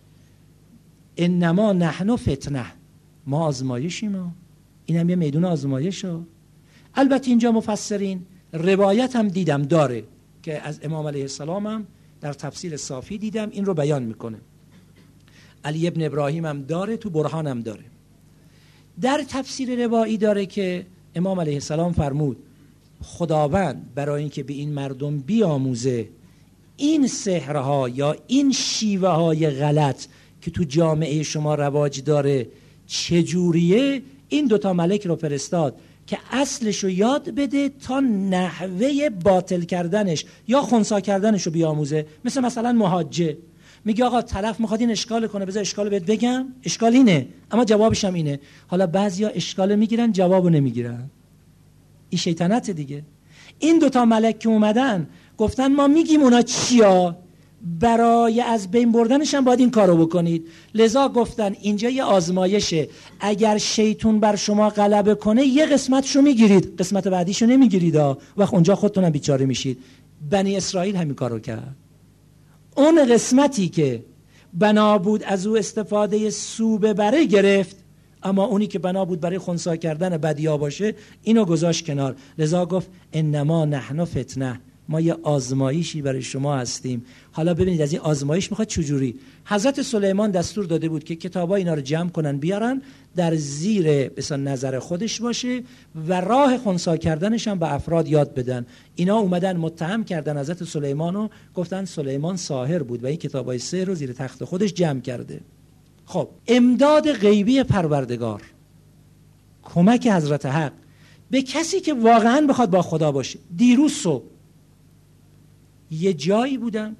انما نحن فتنه، ما آزمایشیم، این هم یه میدون آزمایشه. البته اینجا مفسرین روایت هم دیدم داره که از امام علیه السلام هم در تفسیر صافی دیدم این رو بیان میکنه، علی ابن ابراهیم هم داره، تو برهان هم داره. در تفسیر روایی داره که امام علیه السلام فرمود خداوند برای اینکه به این مردم بیاموزه این سحرها یا این شیوه های غلط که تو جامعه شما رواج داره چجوریه، این دوتا ملک رو فرستاد که اصلش رو یاد بده تا نحوه باطل کردنش یا خنثی کردنش رو بیاموزه. مثل مثلا محاجه میگه آقا طرف میخواد این اشکال کنه، بذار اشکال بهت بگم، اشکال اینه اما جوابش هم اینه. حالا بعضیا اشکال میگیرن جوابو نمیگیرن، این شیطنت دیگه. این دوتا ملک که اومدن گفتن ما میگیم اونا چیا، برای از بین بردنش هم باید این کارو بکنید. لذا گفتن اینجا یه آزمایشه، اگر شیطون بر شما غلبه کنه یه قسمتشو میگیرید، قسمت بعدیشو نمیگیرید، وقت اونجا خودتونم بیچاره میشید. بنی اسرائیل همین کارو کرد. اون قسمتی که بنا بود از او استفاده سو ببره گرفت، اما اونی که بنا بود برای خنثی کردن بدیا باشه اینو گذاشت کنار. لذا گفت انما نحن فتنه، ما یه آزمایشی برای شما هستیم. حالا ببینید از این آزمایش میخواد چجوری. حضرت سلیمان دستور داده بود که کتابا اینا رو جمع کنن بیارن، در زیر مثلا نظر خودش باشه و راه خنثی کردنش هم به افراد یاد بدن. اینا اومدن متهم کردن حضرت سلیمانو، گفتن سلیمان ساحر بود و این کتابای سحر رو زیر تخت خودش جمع کرده. خب امداد غیبی پروردگار، کمک حضرت حق به کسی که واقعا بخواد با خدا باشه. دیروز صبح یه جایی بودم،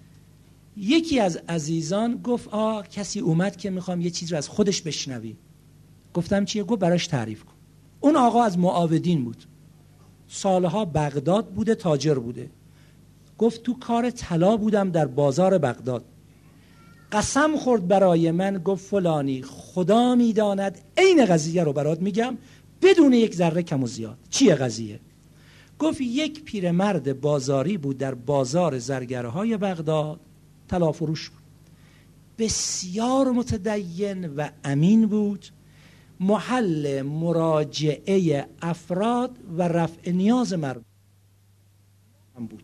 یکی از عزیزان گفت آ کسی اومد که میخوام یه چیز رو از خودش بشنوی. گفتم چیه؟ گفت براش تعریف کن. اون آقا از معاودین بود، سالها بغداد بوده، تاجر بوده. گفت تو کار طلا بودم در بازار بغداد، قسم خورد برای من، گفت فلانی خدا میداند عین قضیه رو برات میگم بدون یک ذره کم و زیاد. چیه قضیه؟ گفت یک پیرمرد بازاری بود در بازار زرگرهای بغداد، طلا فروش بود، بسیار متدین و امین بود، محل مراجعه افراد و رفع نیاز مردم بود.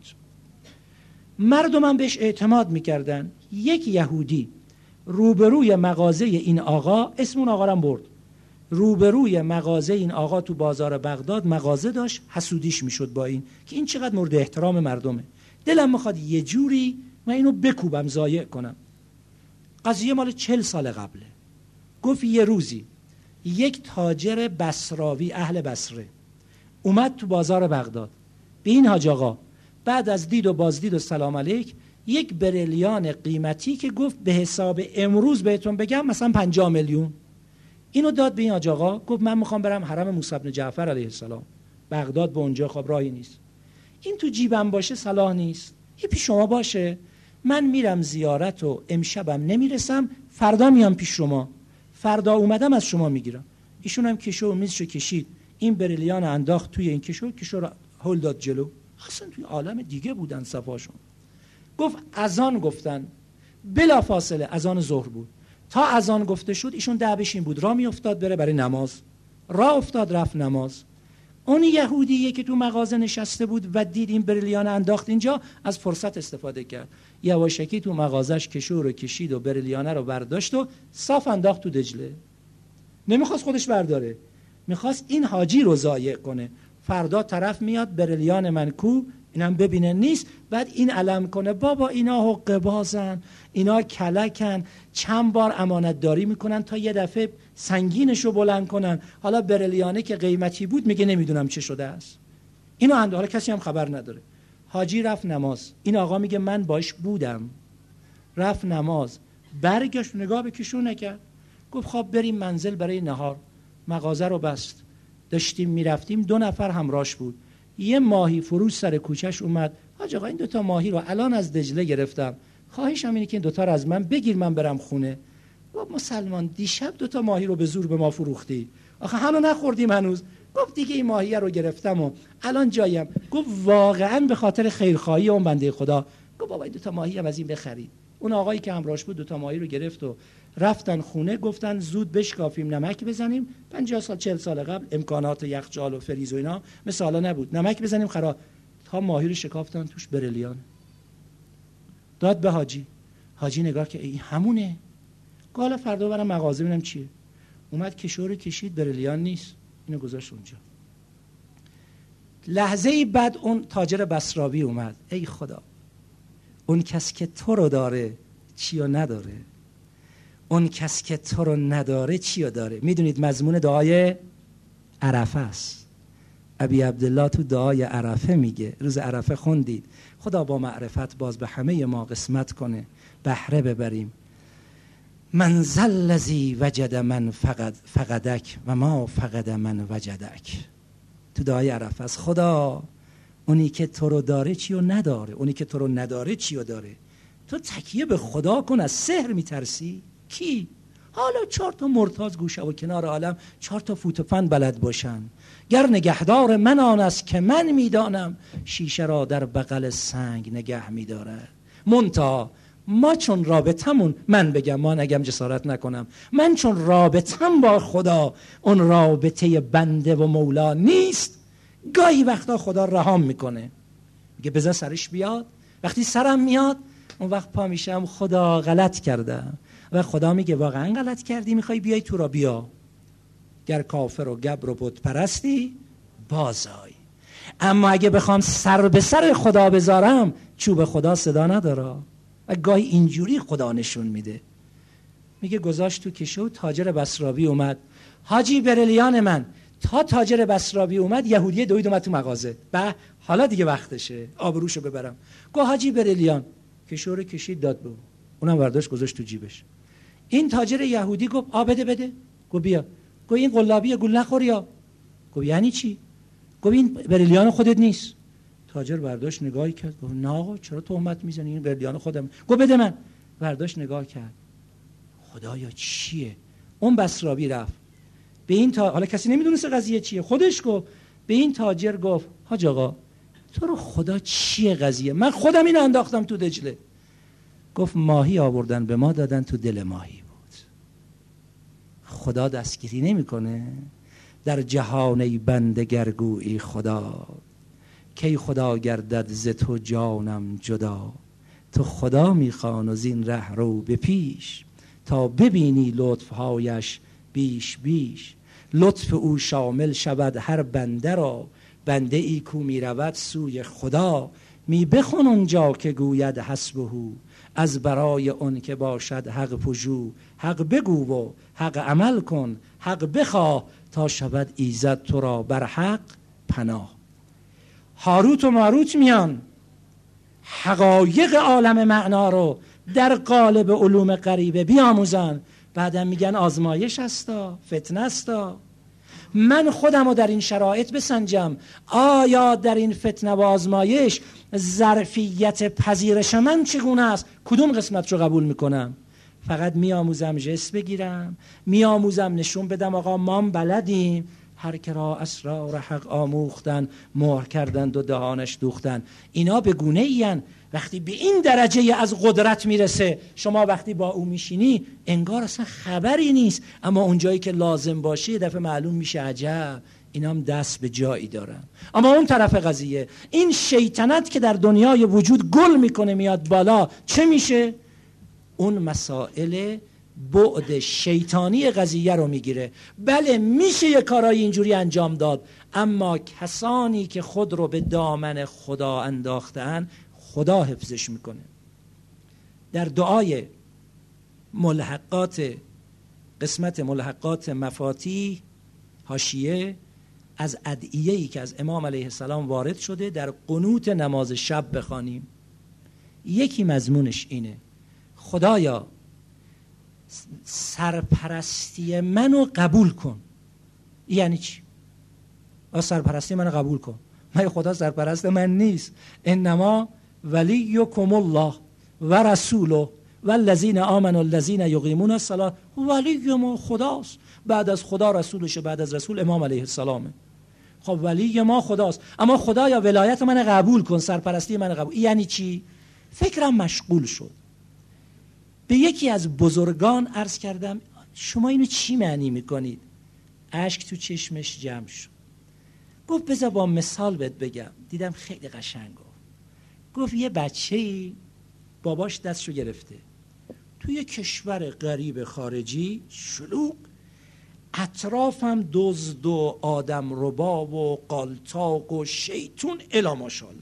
مردم هم بهش اعتماد میکردن. یک یهودی روبروی مغازه این آقا، اسم اون آقا رو برد، روبروی مغازه این آقا تو بازار بغداد مغازه داشت، حسودیش میشد با این که این چقدر مورد احترام مردمه. دلم میخواد یه جوری من اینو بکوبم ضایع کنم. قضیه مال چل سال قبله. گفت یه روزی یک تاجر بصراوی اهل بصره اومد تو بازار بغداد به این حاج آقا، بعد از دید و بازدید و سلام علیک، یک بریلیان قیمتی که گفت به حساب امروز بهتون بگم مثلا پنجاه میلیون، اینو داد به این حاج آقا. گفت من میخوام برم حرم موسی بن جعفر علیه السلام، بغداد به اونجا خب راهی نیست، این تو جیبم باشه صلاح نیست، این پیش شما باشه، من میرم زیارت و امشبم نمیرسم، فردا میام پیش شما، فردا اومدم از شما میگیرم. ایشون هم کشو و میزشو کشید، این بریلیان انداخت توی این کشو، کشو رو هل داد جلو. اصلا توی عالم دیگه بودن صفاشون. گفت اذان گفتن، بلا فاصله اذان ظهر بود، تا اذان گفته شد ایشون دعوش این بود راه میافتاد بره برای نماز، راه افتاد رفت نماز. اون یهودیه که تو مغازه نشسته بود و دید این بریلیان انداخت اینجا، از فرصت استفاده کرد، یواشکی تو مغازش کشو رو کشید و بریلیانه رو برداشت و صاف انداخت تو دجله. نمیخواست خودش برداره، میخواست این حاجی رو ضایع کنه. فردا طرف میاد بریلیان من کو، اینم ببینه نیست، بعد این علم کنه بابا اینا حقه بازن، اینا کلکن، چند بار امانت داری میکنن تا یه دفعه سنگینشو بلند کنن. حالا بریلیانه که قیمتی بود میگه نمیدونم چه شده است. اینو اند حالا کسی هم خبر نداره. حاجی رفت نماز، این آقا میگه من باش بودم، رفت نماز، برگشت نگاه به کشو نکرد، گفت خب بریم منزل برای نهار. مغازه رو بست، داشتیم میرفتیم، دو نفر همراهش بود. یه ماهی فروش سر کوچهش اومد، حاج آقا این دوتا ماهی رو الان از دجله گرفتم، خواهشم اینه که این دوتا رو از من بگیر من برم خونه. گفت مسلمان دیشب دوتا ماهی رو به زور به ما فروختی، آخه هنو نخوردیم هنوز. گفت دیگه این ماهی رو گرفتم و الان جایم. گفت واقعا به خاطر خیرخواهی اون بنده خدا. گفت بابا این دوتا ماهی هم از این بخرید. اون آقایی که همراهش بود دوتا ماهی رو گرفت و رفتن خونه. گفتن زود بشکافیم نمک بزنیم. پنجاه سال چهل سال قبل امکانات یخچال و فریز و اینا مثلا نبود. نمک بزنیم خراب. تا ماهی رو شکافتن توش برلیان. داد به حاجی. حاجی نگاه که این همونه. حالا فردا برم مغازه ببینم چیه. اومد کشور کشید، برلیان نیست. اینو گذاشت اونجا. لحظه ای بعد اون تاجر بصراوی اومد. ای خدا، اون کس که تو رو داره چیو نداره، اون کس که تو رو نداره چیو داره. میدونید مضمون دعای عرفه است. ابی عبدالله تو دعای عرفه میگه، روز عرفه خوندید خدا با معرفت باز به همه ما قسمت کنه بهره ببریم. من ذا الذی وجد من فقد فقدک و ما فقد من وجدک. تو دعای عرفه است. خدا اونی که تو رو داره چیو نداره، اونی که تو رو نداره چیو داره. تو تکیه به خدا کن. از سحر میترسی؟ کی؟ حالا چهار تا مرتاض گوشه و کنار عالم چهار تا فوت و فن بلد باشن. گر نگهدار من آن است که من میدانم، شیشه را در بغل سنگ نگه میداره. منتها ما چون رابطمون، من بگم ما نگم جسارت نکنم، من چون رابطم با خدا اون رابطه بنده و مولا نیست، گاهی وقتا خدا رهام میکنه، میگه بذار سرش بیاد. وقتی سرم میاد اون وقت پا میشم خدا غلط کردم، و خدا میگه واقعا غلط کردی، میخوای بیای تو را بیا. گر کافر و گبر و بت پرستی بازای. اما اگه بخوام سر به سر خدا بذارم چوب خدا صدا نداره. و گاهی اینجوری خدا نشون میده. میگه گذاشت تو کشو و تاجر بصراوی اومد. حاجی برلیان من. تا تاجر بصراوی اومد یهودی دوید اومد تو مغازه. به حالا دیگه وقتشه آبروشو ببرم. گفت حاجی برلیان. کشو رو کشید داد به اونم برداشت گذاشت تو جیبش. این تاجر یهودی گفت آ بده بده. گفت بیا. گفت این قلابی گول نخوری یا. گفت یعنی چی؟ گفت این برلیان خودت نیست. تاجر برداشت نگاهی کرد. گفت نه آقا چرا تهمت میزنی؟ این برلیان خودم. گفت بده من. برداشت نگاه کرد. خدایا چیه؟ اون بصراوی رفت به این تا حالا کسی نمیدونست قضیه چیه، خودش گفت به این تاجر گفت حاج آقا تو رو خدا چیه قضیه؟ من خودم این انداختم تو دجله. گفت ماهی آوردن به ما دادن، تو دل ماهی بود. خدا دستگیری نمیکنه در جهان ای بنده گرگویی خدا، کی خدا گردد ز تو جانم جدا. تو خدا میخوان و زین ره رو به پیش، تا ببینی لطفهایش بیش بیش. لطف او شامل شود هر بنده را، بنده ای کو می رود سوی خدا. می بخون اونجا که گوید حسبه، از برای اون که باشد حق پژو. حق بگو و حق عمل کن، حق بخواه تا شود ایزد تو را بر حق پناه. هاروت و ماروت میان حقایق عالم معنا رو در قالب علوم غریبه بیاموزن، بعدم میگن آزمایش هستا، فتنه هستا. من خودم رو در این شرایط بسنجم، آیا در این فتنه و آزمایش ظرفیت پذیرش من چگونه است؟ کدوم قسمت رو قبول میکنم؟ فقط میآموزم جس بگیرم، میآموزم نشون بدم آقا ما بلدیم. هر که را اسرار حق آموختن، مهر کردند و دهانش دوختن. اینا به گونه این وقتی به این درجه از قدرت میرسه، شما وقتی با او میشینی انگار اصلا خبری نیست، اما اونجایی که لازم باشه یه دفعه معلوم میشه عجب اینا هم دست به جایی دارن. اما اون طرف قضیه این شیطنت که در دنیای وجود گل میکنه میاد بالا، چه میشه؟ اون مسائل بعد شیطانی قضیه رو میگیره. بله میشه یه کارای اینجوری انجام داد، اما کسانی که خود رو به دامن خدا انداختن خدا حفظش میکنه. در دعای ملحقات قسمت ملحقات مفاتیح حاشیه از ادعیه‌ای که از امام علیه السلام وارد شده در قنوت نماز شب بخوانیم. یکی مضمونش اینه: خدایا سرپرستی منو قبول کن. یعنی چی؟ سرپرستی من قبول کن. من خدا سرپرست من نیست. انما ولیکم الله و رسوله و الذین آمنوا الذین یقیمون الصلاة. ولی ما خداست، بعد از خدا رسولشه، بعد از رسول امام علیه السلامه. خب ولی ما خداست، اما خدایا ولایت من قبول کن، سرپرستی من قبول. یعنی چی؟ فکرم مشغول شد. به یکی از بزرگان عرض کردم شما اینو چی معنی میکنید؟ اشک تو چشمش جمع شد. گفت بذار با مثال بهت بگم. دیدم خیلی قشنگ گفت. گفت یه بچه‌ای باباش دستشو گرفته توی کشور غریب خارجی شلوغ، اطرافم دزد و آدم رباب و قالتاق و شیطون الا ماشاءالله.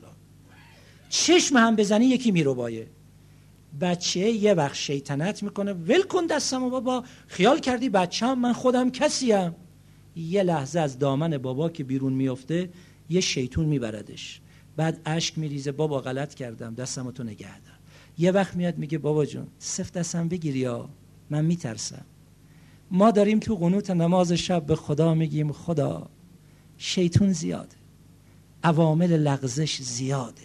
چشم هم بزنی یکی میروبایه. بچه یه وقت شیطنت میکنه ول کن دستمو بابا، خیال کردی بچه‌ام من خودم کسیم. یه لحظه از دامن بابا که بیرون میفته یه شیطون میبردش، بعد اشک میریزه بابا غلط کردم دستمو تو نگه دار. یه وقت میاد میگه بابا جون سفت دستم بگیری یا من میترسم. ما داریم تو قنوت نماز شب به خدا میگیم خدا شیطون زیاده، عوامل لغزش زیاده،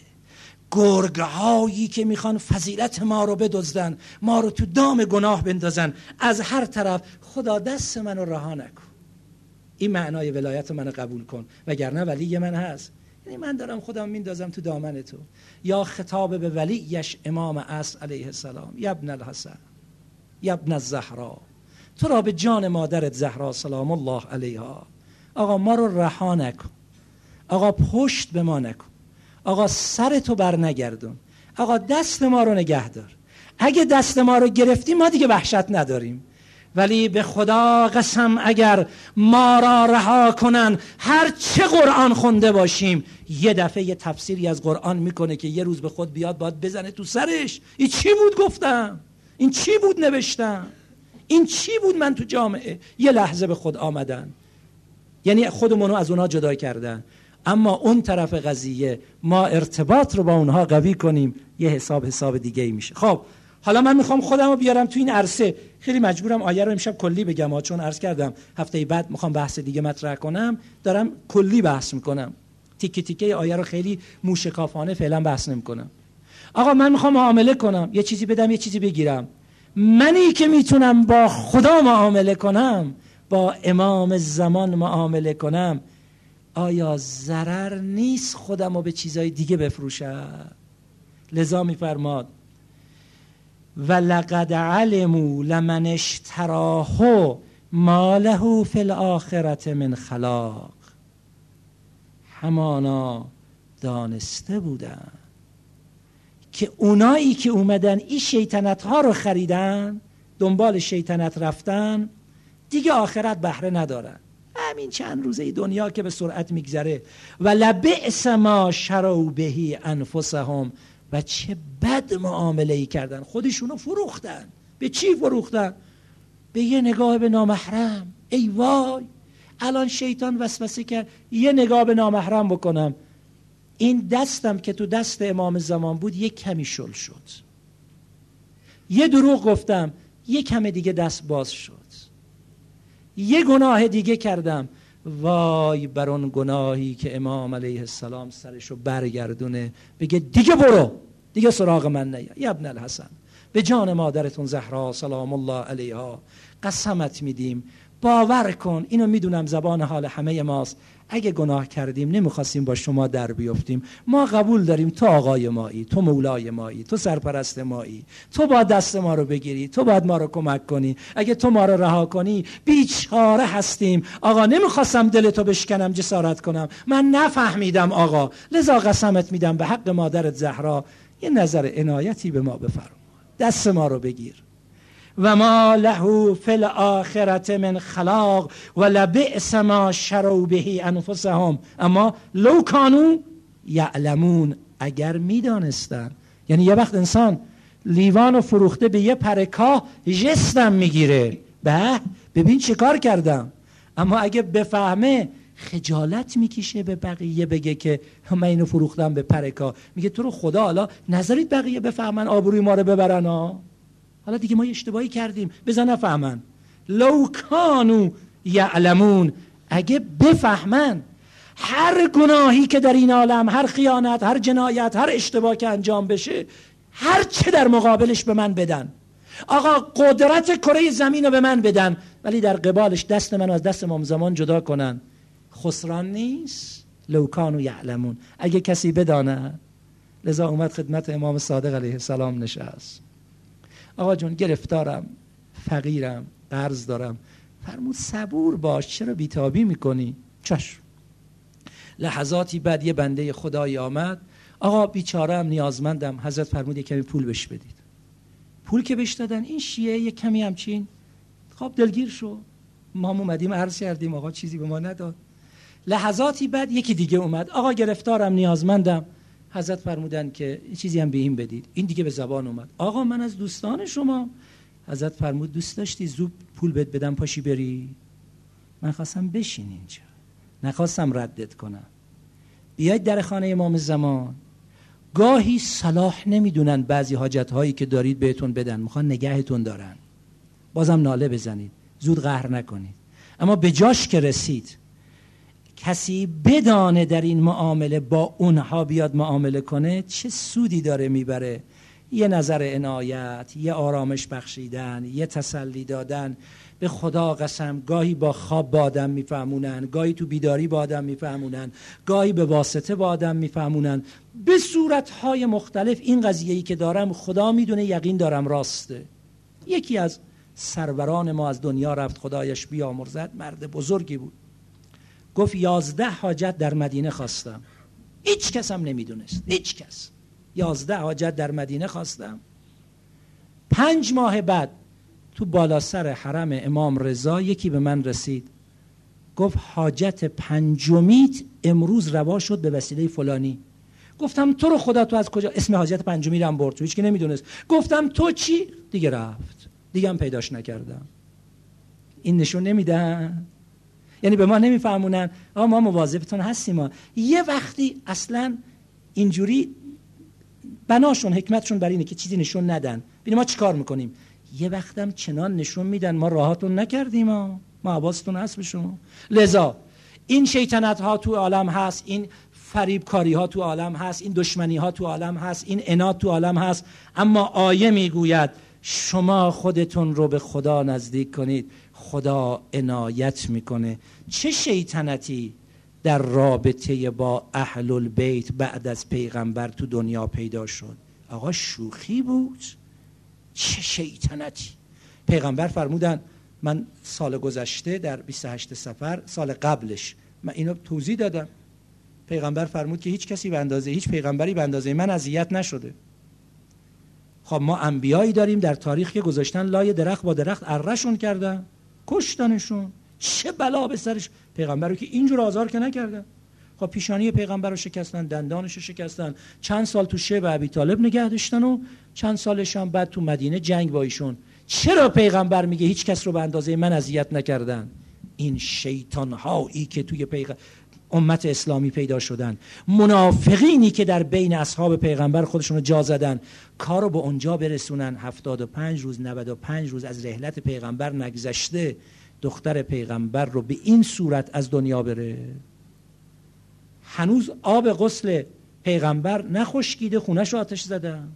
گرگهایی که میخوان فضیلت ما رو بدزدن، ما رو تو دام گناه بندازن از هر طرف. خدا دست منو رها نکن. این معنای ولایت منو قبول کن، وگرنه ولی من هست. یعنی من دارم خودم میندازم تو دامن تو. یا خطاب به ولیش امام عصر علیه السلام، یا ابن الحسن یا ابن الزهرا، تو را به جان مادرت زهرا سلام الله علیها، آقا ما رو رها نکن، آقا پشت به ما نکن، آقا سرتو بر نگردون، آقا دست ما رو نگه دار. اگه دست ما رو گرفتی ما دیگه وحشت نداریم، ولی به خدا قسم اگر ما را رها کنن هر چه قرآن خونده باشیم، یه دفعه یه تفسیری از قرآن میکنه که یه روز به خود بیاد باید بزنه تو سرش. این چی بود گفتم؟ این چی بود نوشتم؟ این چی بود من تو جامعه؟ یه لحظه به خود آمدن، یعنی خودمونو از اونها جدا کردن. اما اون طرف قضیه ما ارتباط رو با اونها قوی کنیم، یه حساب حساب دیگه ای میشه. خب حالا من میخوام خودم رو بیارم تو این عرصه. خیلی مجبورم آیه رو امشب کلی بگم ها، چون عرض کردم هفته بعد میخوام بحث دیگه مطرح کنم، دارم کلی بحث میکنم. تیکه تیکه آیه رو خیلی موشکافانه فعلا بحث نمیکنم. آقا من میخوام معامله کنم، یه چیزی بدم یه چیزی بگیرم. منی که میتونم با خدا معامله کنم، با امام زمان معامله کنم، آیا ضرر نیست خودم رو به چیزای دیگه بفروشم؟ لذا میفرماد ولقد علموا لمن اشتراه ما له فی الآخرة من خلاق. همانا دانسته بودن که اونایی که اومدن این شیطنت ها رو خریدن، دنبال شیطنت رفتن، دیگه آخرت بهره ندارن. همین چند روزه دنیا که به سرعت میگذره. و لبئس ما شروا به انفسهم، و چه بد معامله ای کردن، خودشونو فروختن. به چی فروختن؟ به یه نگاه به نامحرم. ای وای، الان شیطان وسوسه کرد یه نگاه به نامحرم بکنم، این دستم که تو دست امام زمان بود یه کمی شل شد، یه دروغ گفتم یه کم دیگه دست باز شد، یه گناه دیگه کردم، وای بر اون گناهی که امام علیه السلام سرشو برگردونه بگه دیگه برو، دیگه سراغ من نیا. یا ابن الحسن، به جان مادرتون زهرا سلام الله علیها قسمت میدیم، باور کن، اینو میدونم زبان حال همه ماست، اگه گناه کردیم نمیخواستیم با شما در بیفتیم. ما قبول داریم تو آقای مایی، تو مولای مایی، تو سرپرست مایی، تو باید دست ما رو بگیری، تو باید ما رو کمک کنی. اگه تو ما رو رها کنی بیچاره هستیم. آقا نمیخواستم دلتو بشکنم، جسارت کنم، من نفهمیدم آقا، لذا قسمت میدم به حق مادرت زهرا یه نظر عنایتی به ما بفرما، دست ما رو بگیر. و ما له فی الآخرة من خلاق و لبئس ما شروا به انفسهم. اما لو کانوا یعلمون، اگر میدانستن. یعنی یه وقت انسان لیوانو فروخته به یه پرکاه جستم میگیره، به ببین چه کار کردم. اما اگه بفهمه خجالت میکشه به بقیه بگه که من اینو فروختم به پرکاه. میگه تو رو خدا حالا نذارید بقیه بفهمن آبروی ما رو ببرن ها، حالا دیگه ما اشتباهی کردیم بزن نفهمن. لو کانوا یعلمون، اگه بفهمن. هر گناهی که در این عالم، هر خیانت، هر جنایت، هر اشتباه که انجام بشه، هر چه در مقابلش به من بدن. آقا قدرت کره زمین رو به من بدن، ولی در قبالش دست من از دست امام زمان جدا کنن. خسران نیست. لو کانوا یعلمون، اگه کسی بدانه. لذا اومد خدمت امام صادق علیه السلام نشست. آقا جون گرفتارم، فقیرم، قرض دارم. فرمود صبور باش، چرا بیتابی میکنی؟ چشم. لحظاتی بعد یه بنده خدایی آمد. آقا بیچاره‌ام، نیازمندم. حضرت فرمود یه کمی پول بهش بدید. پول که بهش دادن، این شیعه یه کمی همچین خب دلگیر شو. ما هم اومدیم عرض کردیم، آقا چیزی به ما نداد. لحظاتی بعد یکی دیگه اومد. آقا گرفتارم، نیازمندم. حضرت فرمودن که چیزی هم به این بدید. این دیگه به زبان اومد. آقا من از دوستان شما. حضرت فرمود دوست داشتی زود پول بد بدم پاشی بری؟ من خواستم بشین اینجا، نخواستم ردت کنم. بیاید در خانه امام زمان. گاهی صلاح نمیدونن بعضی حاجت هایی که دارید بهتون بدن، میخوان نگهتون دارن. بازم ناله بزنید، زود قهر نکنید. اما به جاش که رسید، کسی بدانه در این معامله با اونها بیاد معامله کنه چه سودی داره میبره. یه نظر عنایت، یه آرامش بخشیدن، یه تسلی دادن. به خدا قسم گاهی با خواب با آدم میفهمونن، گاهی تو بیداری با آدم میفهمونن، گاهی به واسطه با آدم میفهمونن، به صورتهای مختلف. این قضیه‌ای که دارم خدا میدونه، یقین دارم راسته. یکی از سروران ما از دنیا رفت، خدایش بیامرزد، مرد بزرگی بود. گفت یازده حاجت در مدینه خواستم، هیچ کس هم نمیدونست، هیچ کس. یازده حاجت در مدینه خواستم. پنج ماه بعد تو بالا سر حرم امام رضا یکی به من رسید، گفت حاجت پنجمیت امروز روا شد به وسیله فلانی. گفتم تو رو خدا تو از کجا؟ اسم حاجت پنجمی رو هم برد، تو هیچ کی نمیدونست. گفتم تو چی؟ دیگه رفت، دیگه هم پیداش نکردم. این نشون نمیدن؟ یعنی به ما نمیفهمونن آقا ما مواظبتون هستیم. ما یه وقتی اصلا اینجوری بناشون، حکمتشون بر اینه که چیزی نشون ندن. ببین ما چیکار میکنیم؟ یه وقتم چنان نشون میدن ما راهاتون نکردیم، ما ما حواستون هست به شما. لذا این شیطنت ها تو عالم هست، این فریب کاری ها تو عالم هست، این دشمنی ها تو عالم هست، این عناد تو عالم هست. اما آیه میگوید شما خودتون رو به خدا نزدیک کنید، خدا عنایت میکنه. چه شیطنتی در رابطه با اهل البیت بعد از پیغمبر تو دنیا پیدا شد؟ آقا شوخی بود؟ چه شیطنتی. پیغمبر فرمودن، من سال گذشته در بیست و هشت صفر، سال قبلش من اینو توضیح دادم، پیغمبر فرمود که هیچ کسی به اندازه، هیچ پیغمبری به اندازه من اذیت نشده. خب ما انبیایی داریم در تاریخ که گذاشتن لای درخت، با درخت ارهشون کردن، کشتنشون، چه بلا به سرش. پیغمبر رو که اینجور آزار که نکردن. خب پیشانی پیغمبر رو شکستن، دندانش رو شکستن، چند سال تو شیب ابی طالب نگه داشتن و چند سالش هم بعد تو مدینه جنگ با ایشون. چرا پیغمبر میگه هیچ کس رو به اندازه من اذیت نکردن؟ این شیطان هایی که توی پیغمبر امت اسلامی پیدا شدن، منافقینی که در بین اصحاب پیغمبر خودشون رو جا زدن، کارو به اونجا برسونن هفتاد و پنج روز نود و پنج روز از رحلت پیغمبر نگذشته دختر پیغمبر رو به این صورت از دنیا بره. هنوز آب غسل پیغمبر نخشکیده، خونش رو آتش زدن.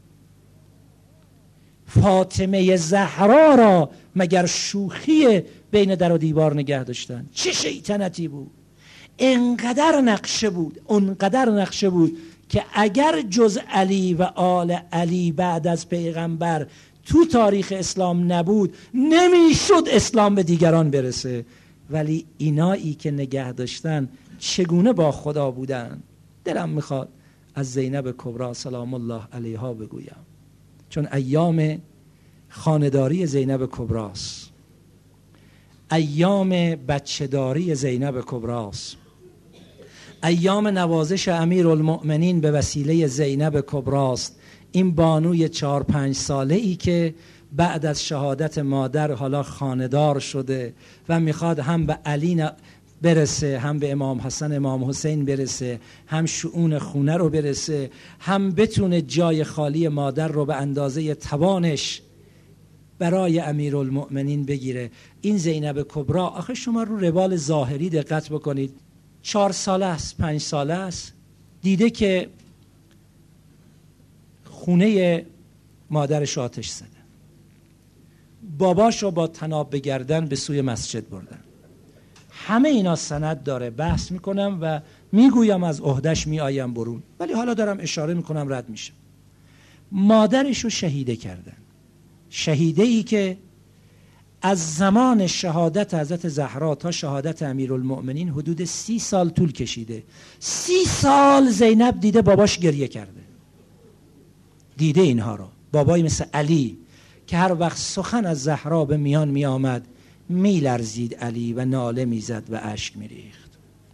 فاطمه زهرا را مگر شوخی بین در و دیوار نگه داشتن؟ چه شیطنتی بود. انقدر نقشه بود، انقدر نقشه بود که اگر جز علی و آل علی بعد از پیغمبر تو تاریخ اسلام نبود، نمیشد اسلام به دیگران برسه. ولی اینایی که نگه داشتن چگونه با خدا بودن. دلم میخواد از زینب کبری سلام الله علیها بگویم، چون ایام خانداری زینب کبراست، ایام بچه‌داری زینب کبراست، ایام نوازش امیرالمؤمنین به وسیله زینب کبراست. این بانوی چهار پنج ساله ای که بعد از شهادت مادر حالا خاندار شده و میخواد هم به علی برسه، هم به امام حسن امام حسین برسه، هم شؤون خونه رو برسه، هم بتونه جای خالی مادر رو به اندازه توانش برای امیرالمؤمنین بگیره. این زینب کبری، آخه شما رو روال ظاهری دقت بکنید، چهار ساله است، پنج ساله است، دیده که خونه مادرش آتش زده. باباشو با طناب به گردن به سوی مسجد بردن. همه اینا سند داره، بحث میکنم و میگویم از عهده‌اش میآیم برون، ولی حالا دارم اشاره میکنم رد میشم. مادرشو شهیده کردن، شهیده ای که از زمان شهادت حضرت زهرا تا شهادت امیرالمؤمنین حدود سی سال طول کشیده. سی سال زینب دیده باباش گریه کرده، دیده اینها رو. بابایی مثل علی که هر وقت سخن از زهرا به میان می آمد می لرزید علی و ناله می زد و اشک می ریخت.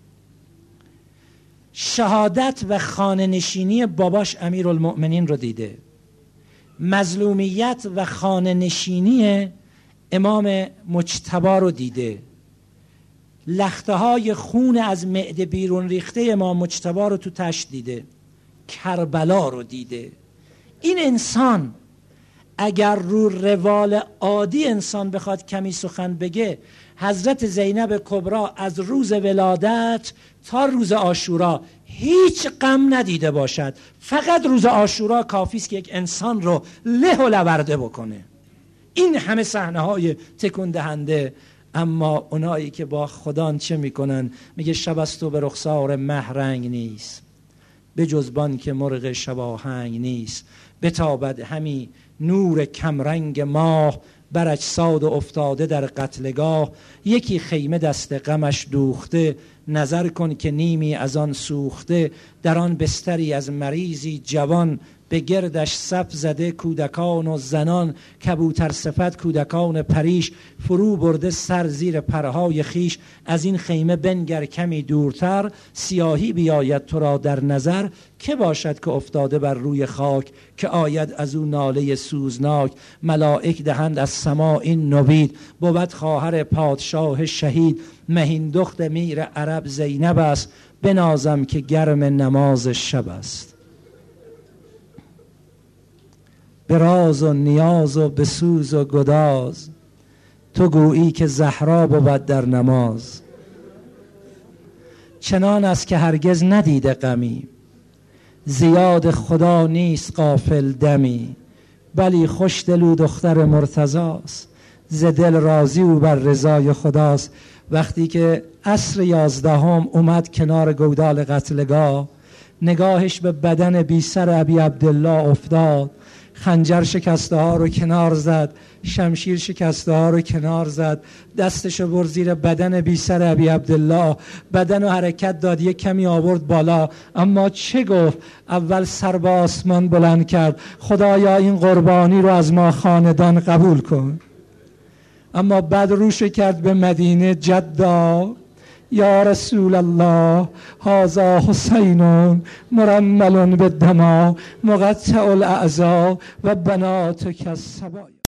شهادت و خانه نشینی باباش امیرالمؤمنین رو دیده، مظلومیت و خانه نشینی امام مجتبی رو دیده، لخته های خون از معده بیرون ریخته امام مجتبی رو تو تشت دیده، کربلا رو دیده. این انسان اگر رو روال عادی انسان بخواد کمی سخن بگه، حضرت زینب کبرا از روز ولادت تا روز عاشورا هیچ غم ندیده باشد، فقط روز عاشورا کافی است که یک انسان رو له و لورده بکنه. این همه صحنه های تکون دهنده. اما اونایی که با خدا چه میکنن؟ میگه شب است و به رخسار مه رنگ نیست، به جزبان که مرغ شباهنگ نیست، بتابد همی نور کمرنگ ماه، بر اجساد افتاده در قتلگاه. یکی خیمه دست غمش دوخته، نظر کن که نیمی از آن سوخته. در آن بستری از مریضی جوان، به گردش صف زده کودکان و زنان. کبوتر صفت کودکان پریش، فرو برده سر زیر پرهای خیش. از این خیمه بنگر کمی دورتر، سیاهی بیاید تو را در نظر. که باشد که افتاده بر روی خاک، که آید از او ناله سوزناک. ملائک دهند از سما این نوید، بود خواهر پادشاه شهید. مهین دخت میر عرب زینب است، بنازم که گرم نماز شب است. به راز و نیاز و به سوز و گداز، تو گویی که زهرا بود در نماز. چنان است که هرگز ندیده غمی، زیاد خدا نیست غافل دمی. بلی خوش دلو دختر مرتضاست، ز دل راضی او بر رضای خداست. وقتی که عصر یازدهم اومد کنار گودال قتلگاه، نگاهش به بدن بی سر ابی عبدالله افتاد. خنجر شکسته ها رو کنار زد، شمشیر شکسته ها رو کنار زد، دستشو برد زیر بدن بی سر ابی عبدالله، بدن و حرکت داد، یک کمی آورد بالا. اما چه گفت؟ اول سر به آسمان بلند کرد، خدایا این قربانی رو از ما خاندان قبول کن. اما بعد روش کرد به مدینه، جدا یا رسول الله هذا حسین مرمل بالدماء مقطع الاعضاء و بناتک الصبایا.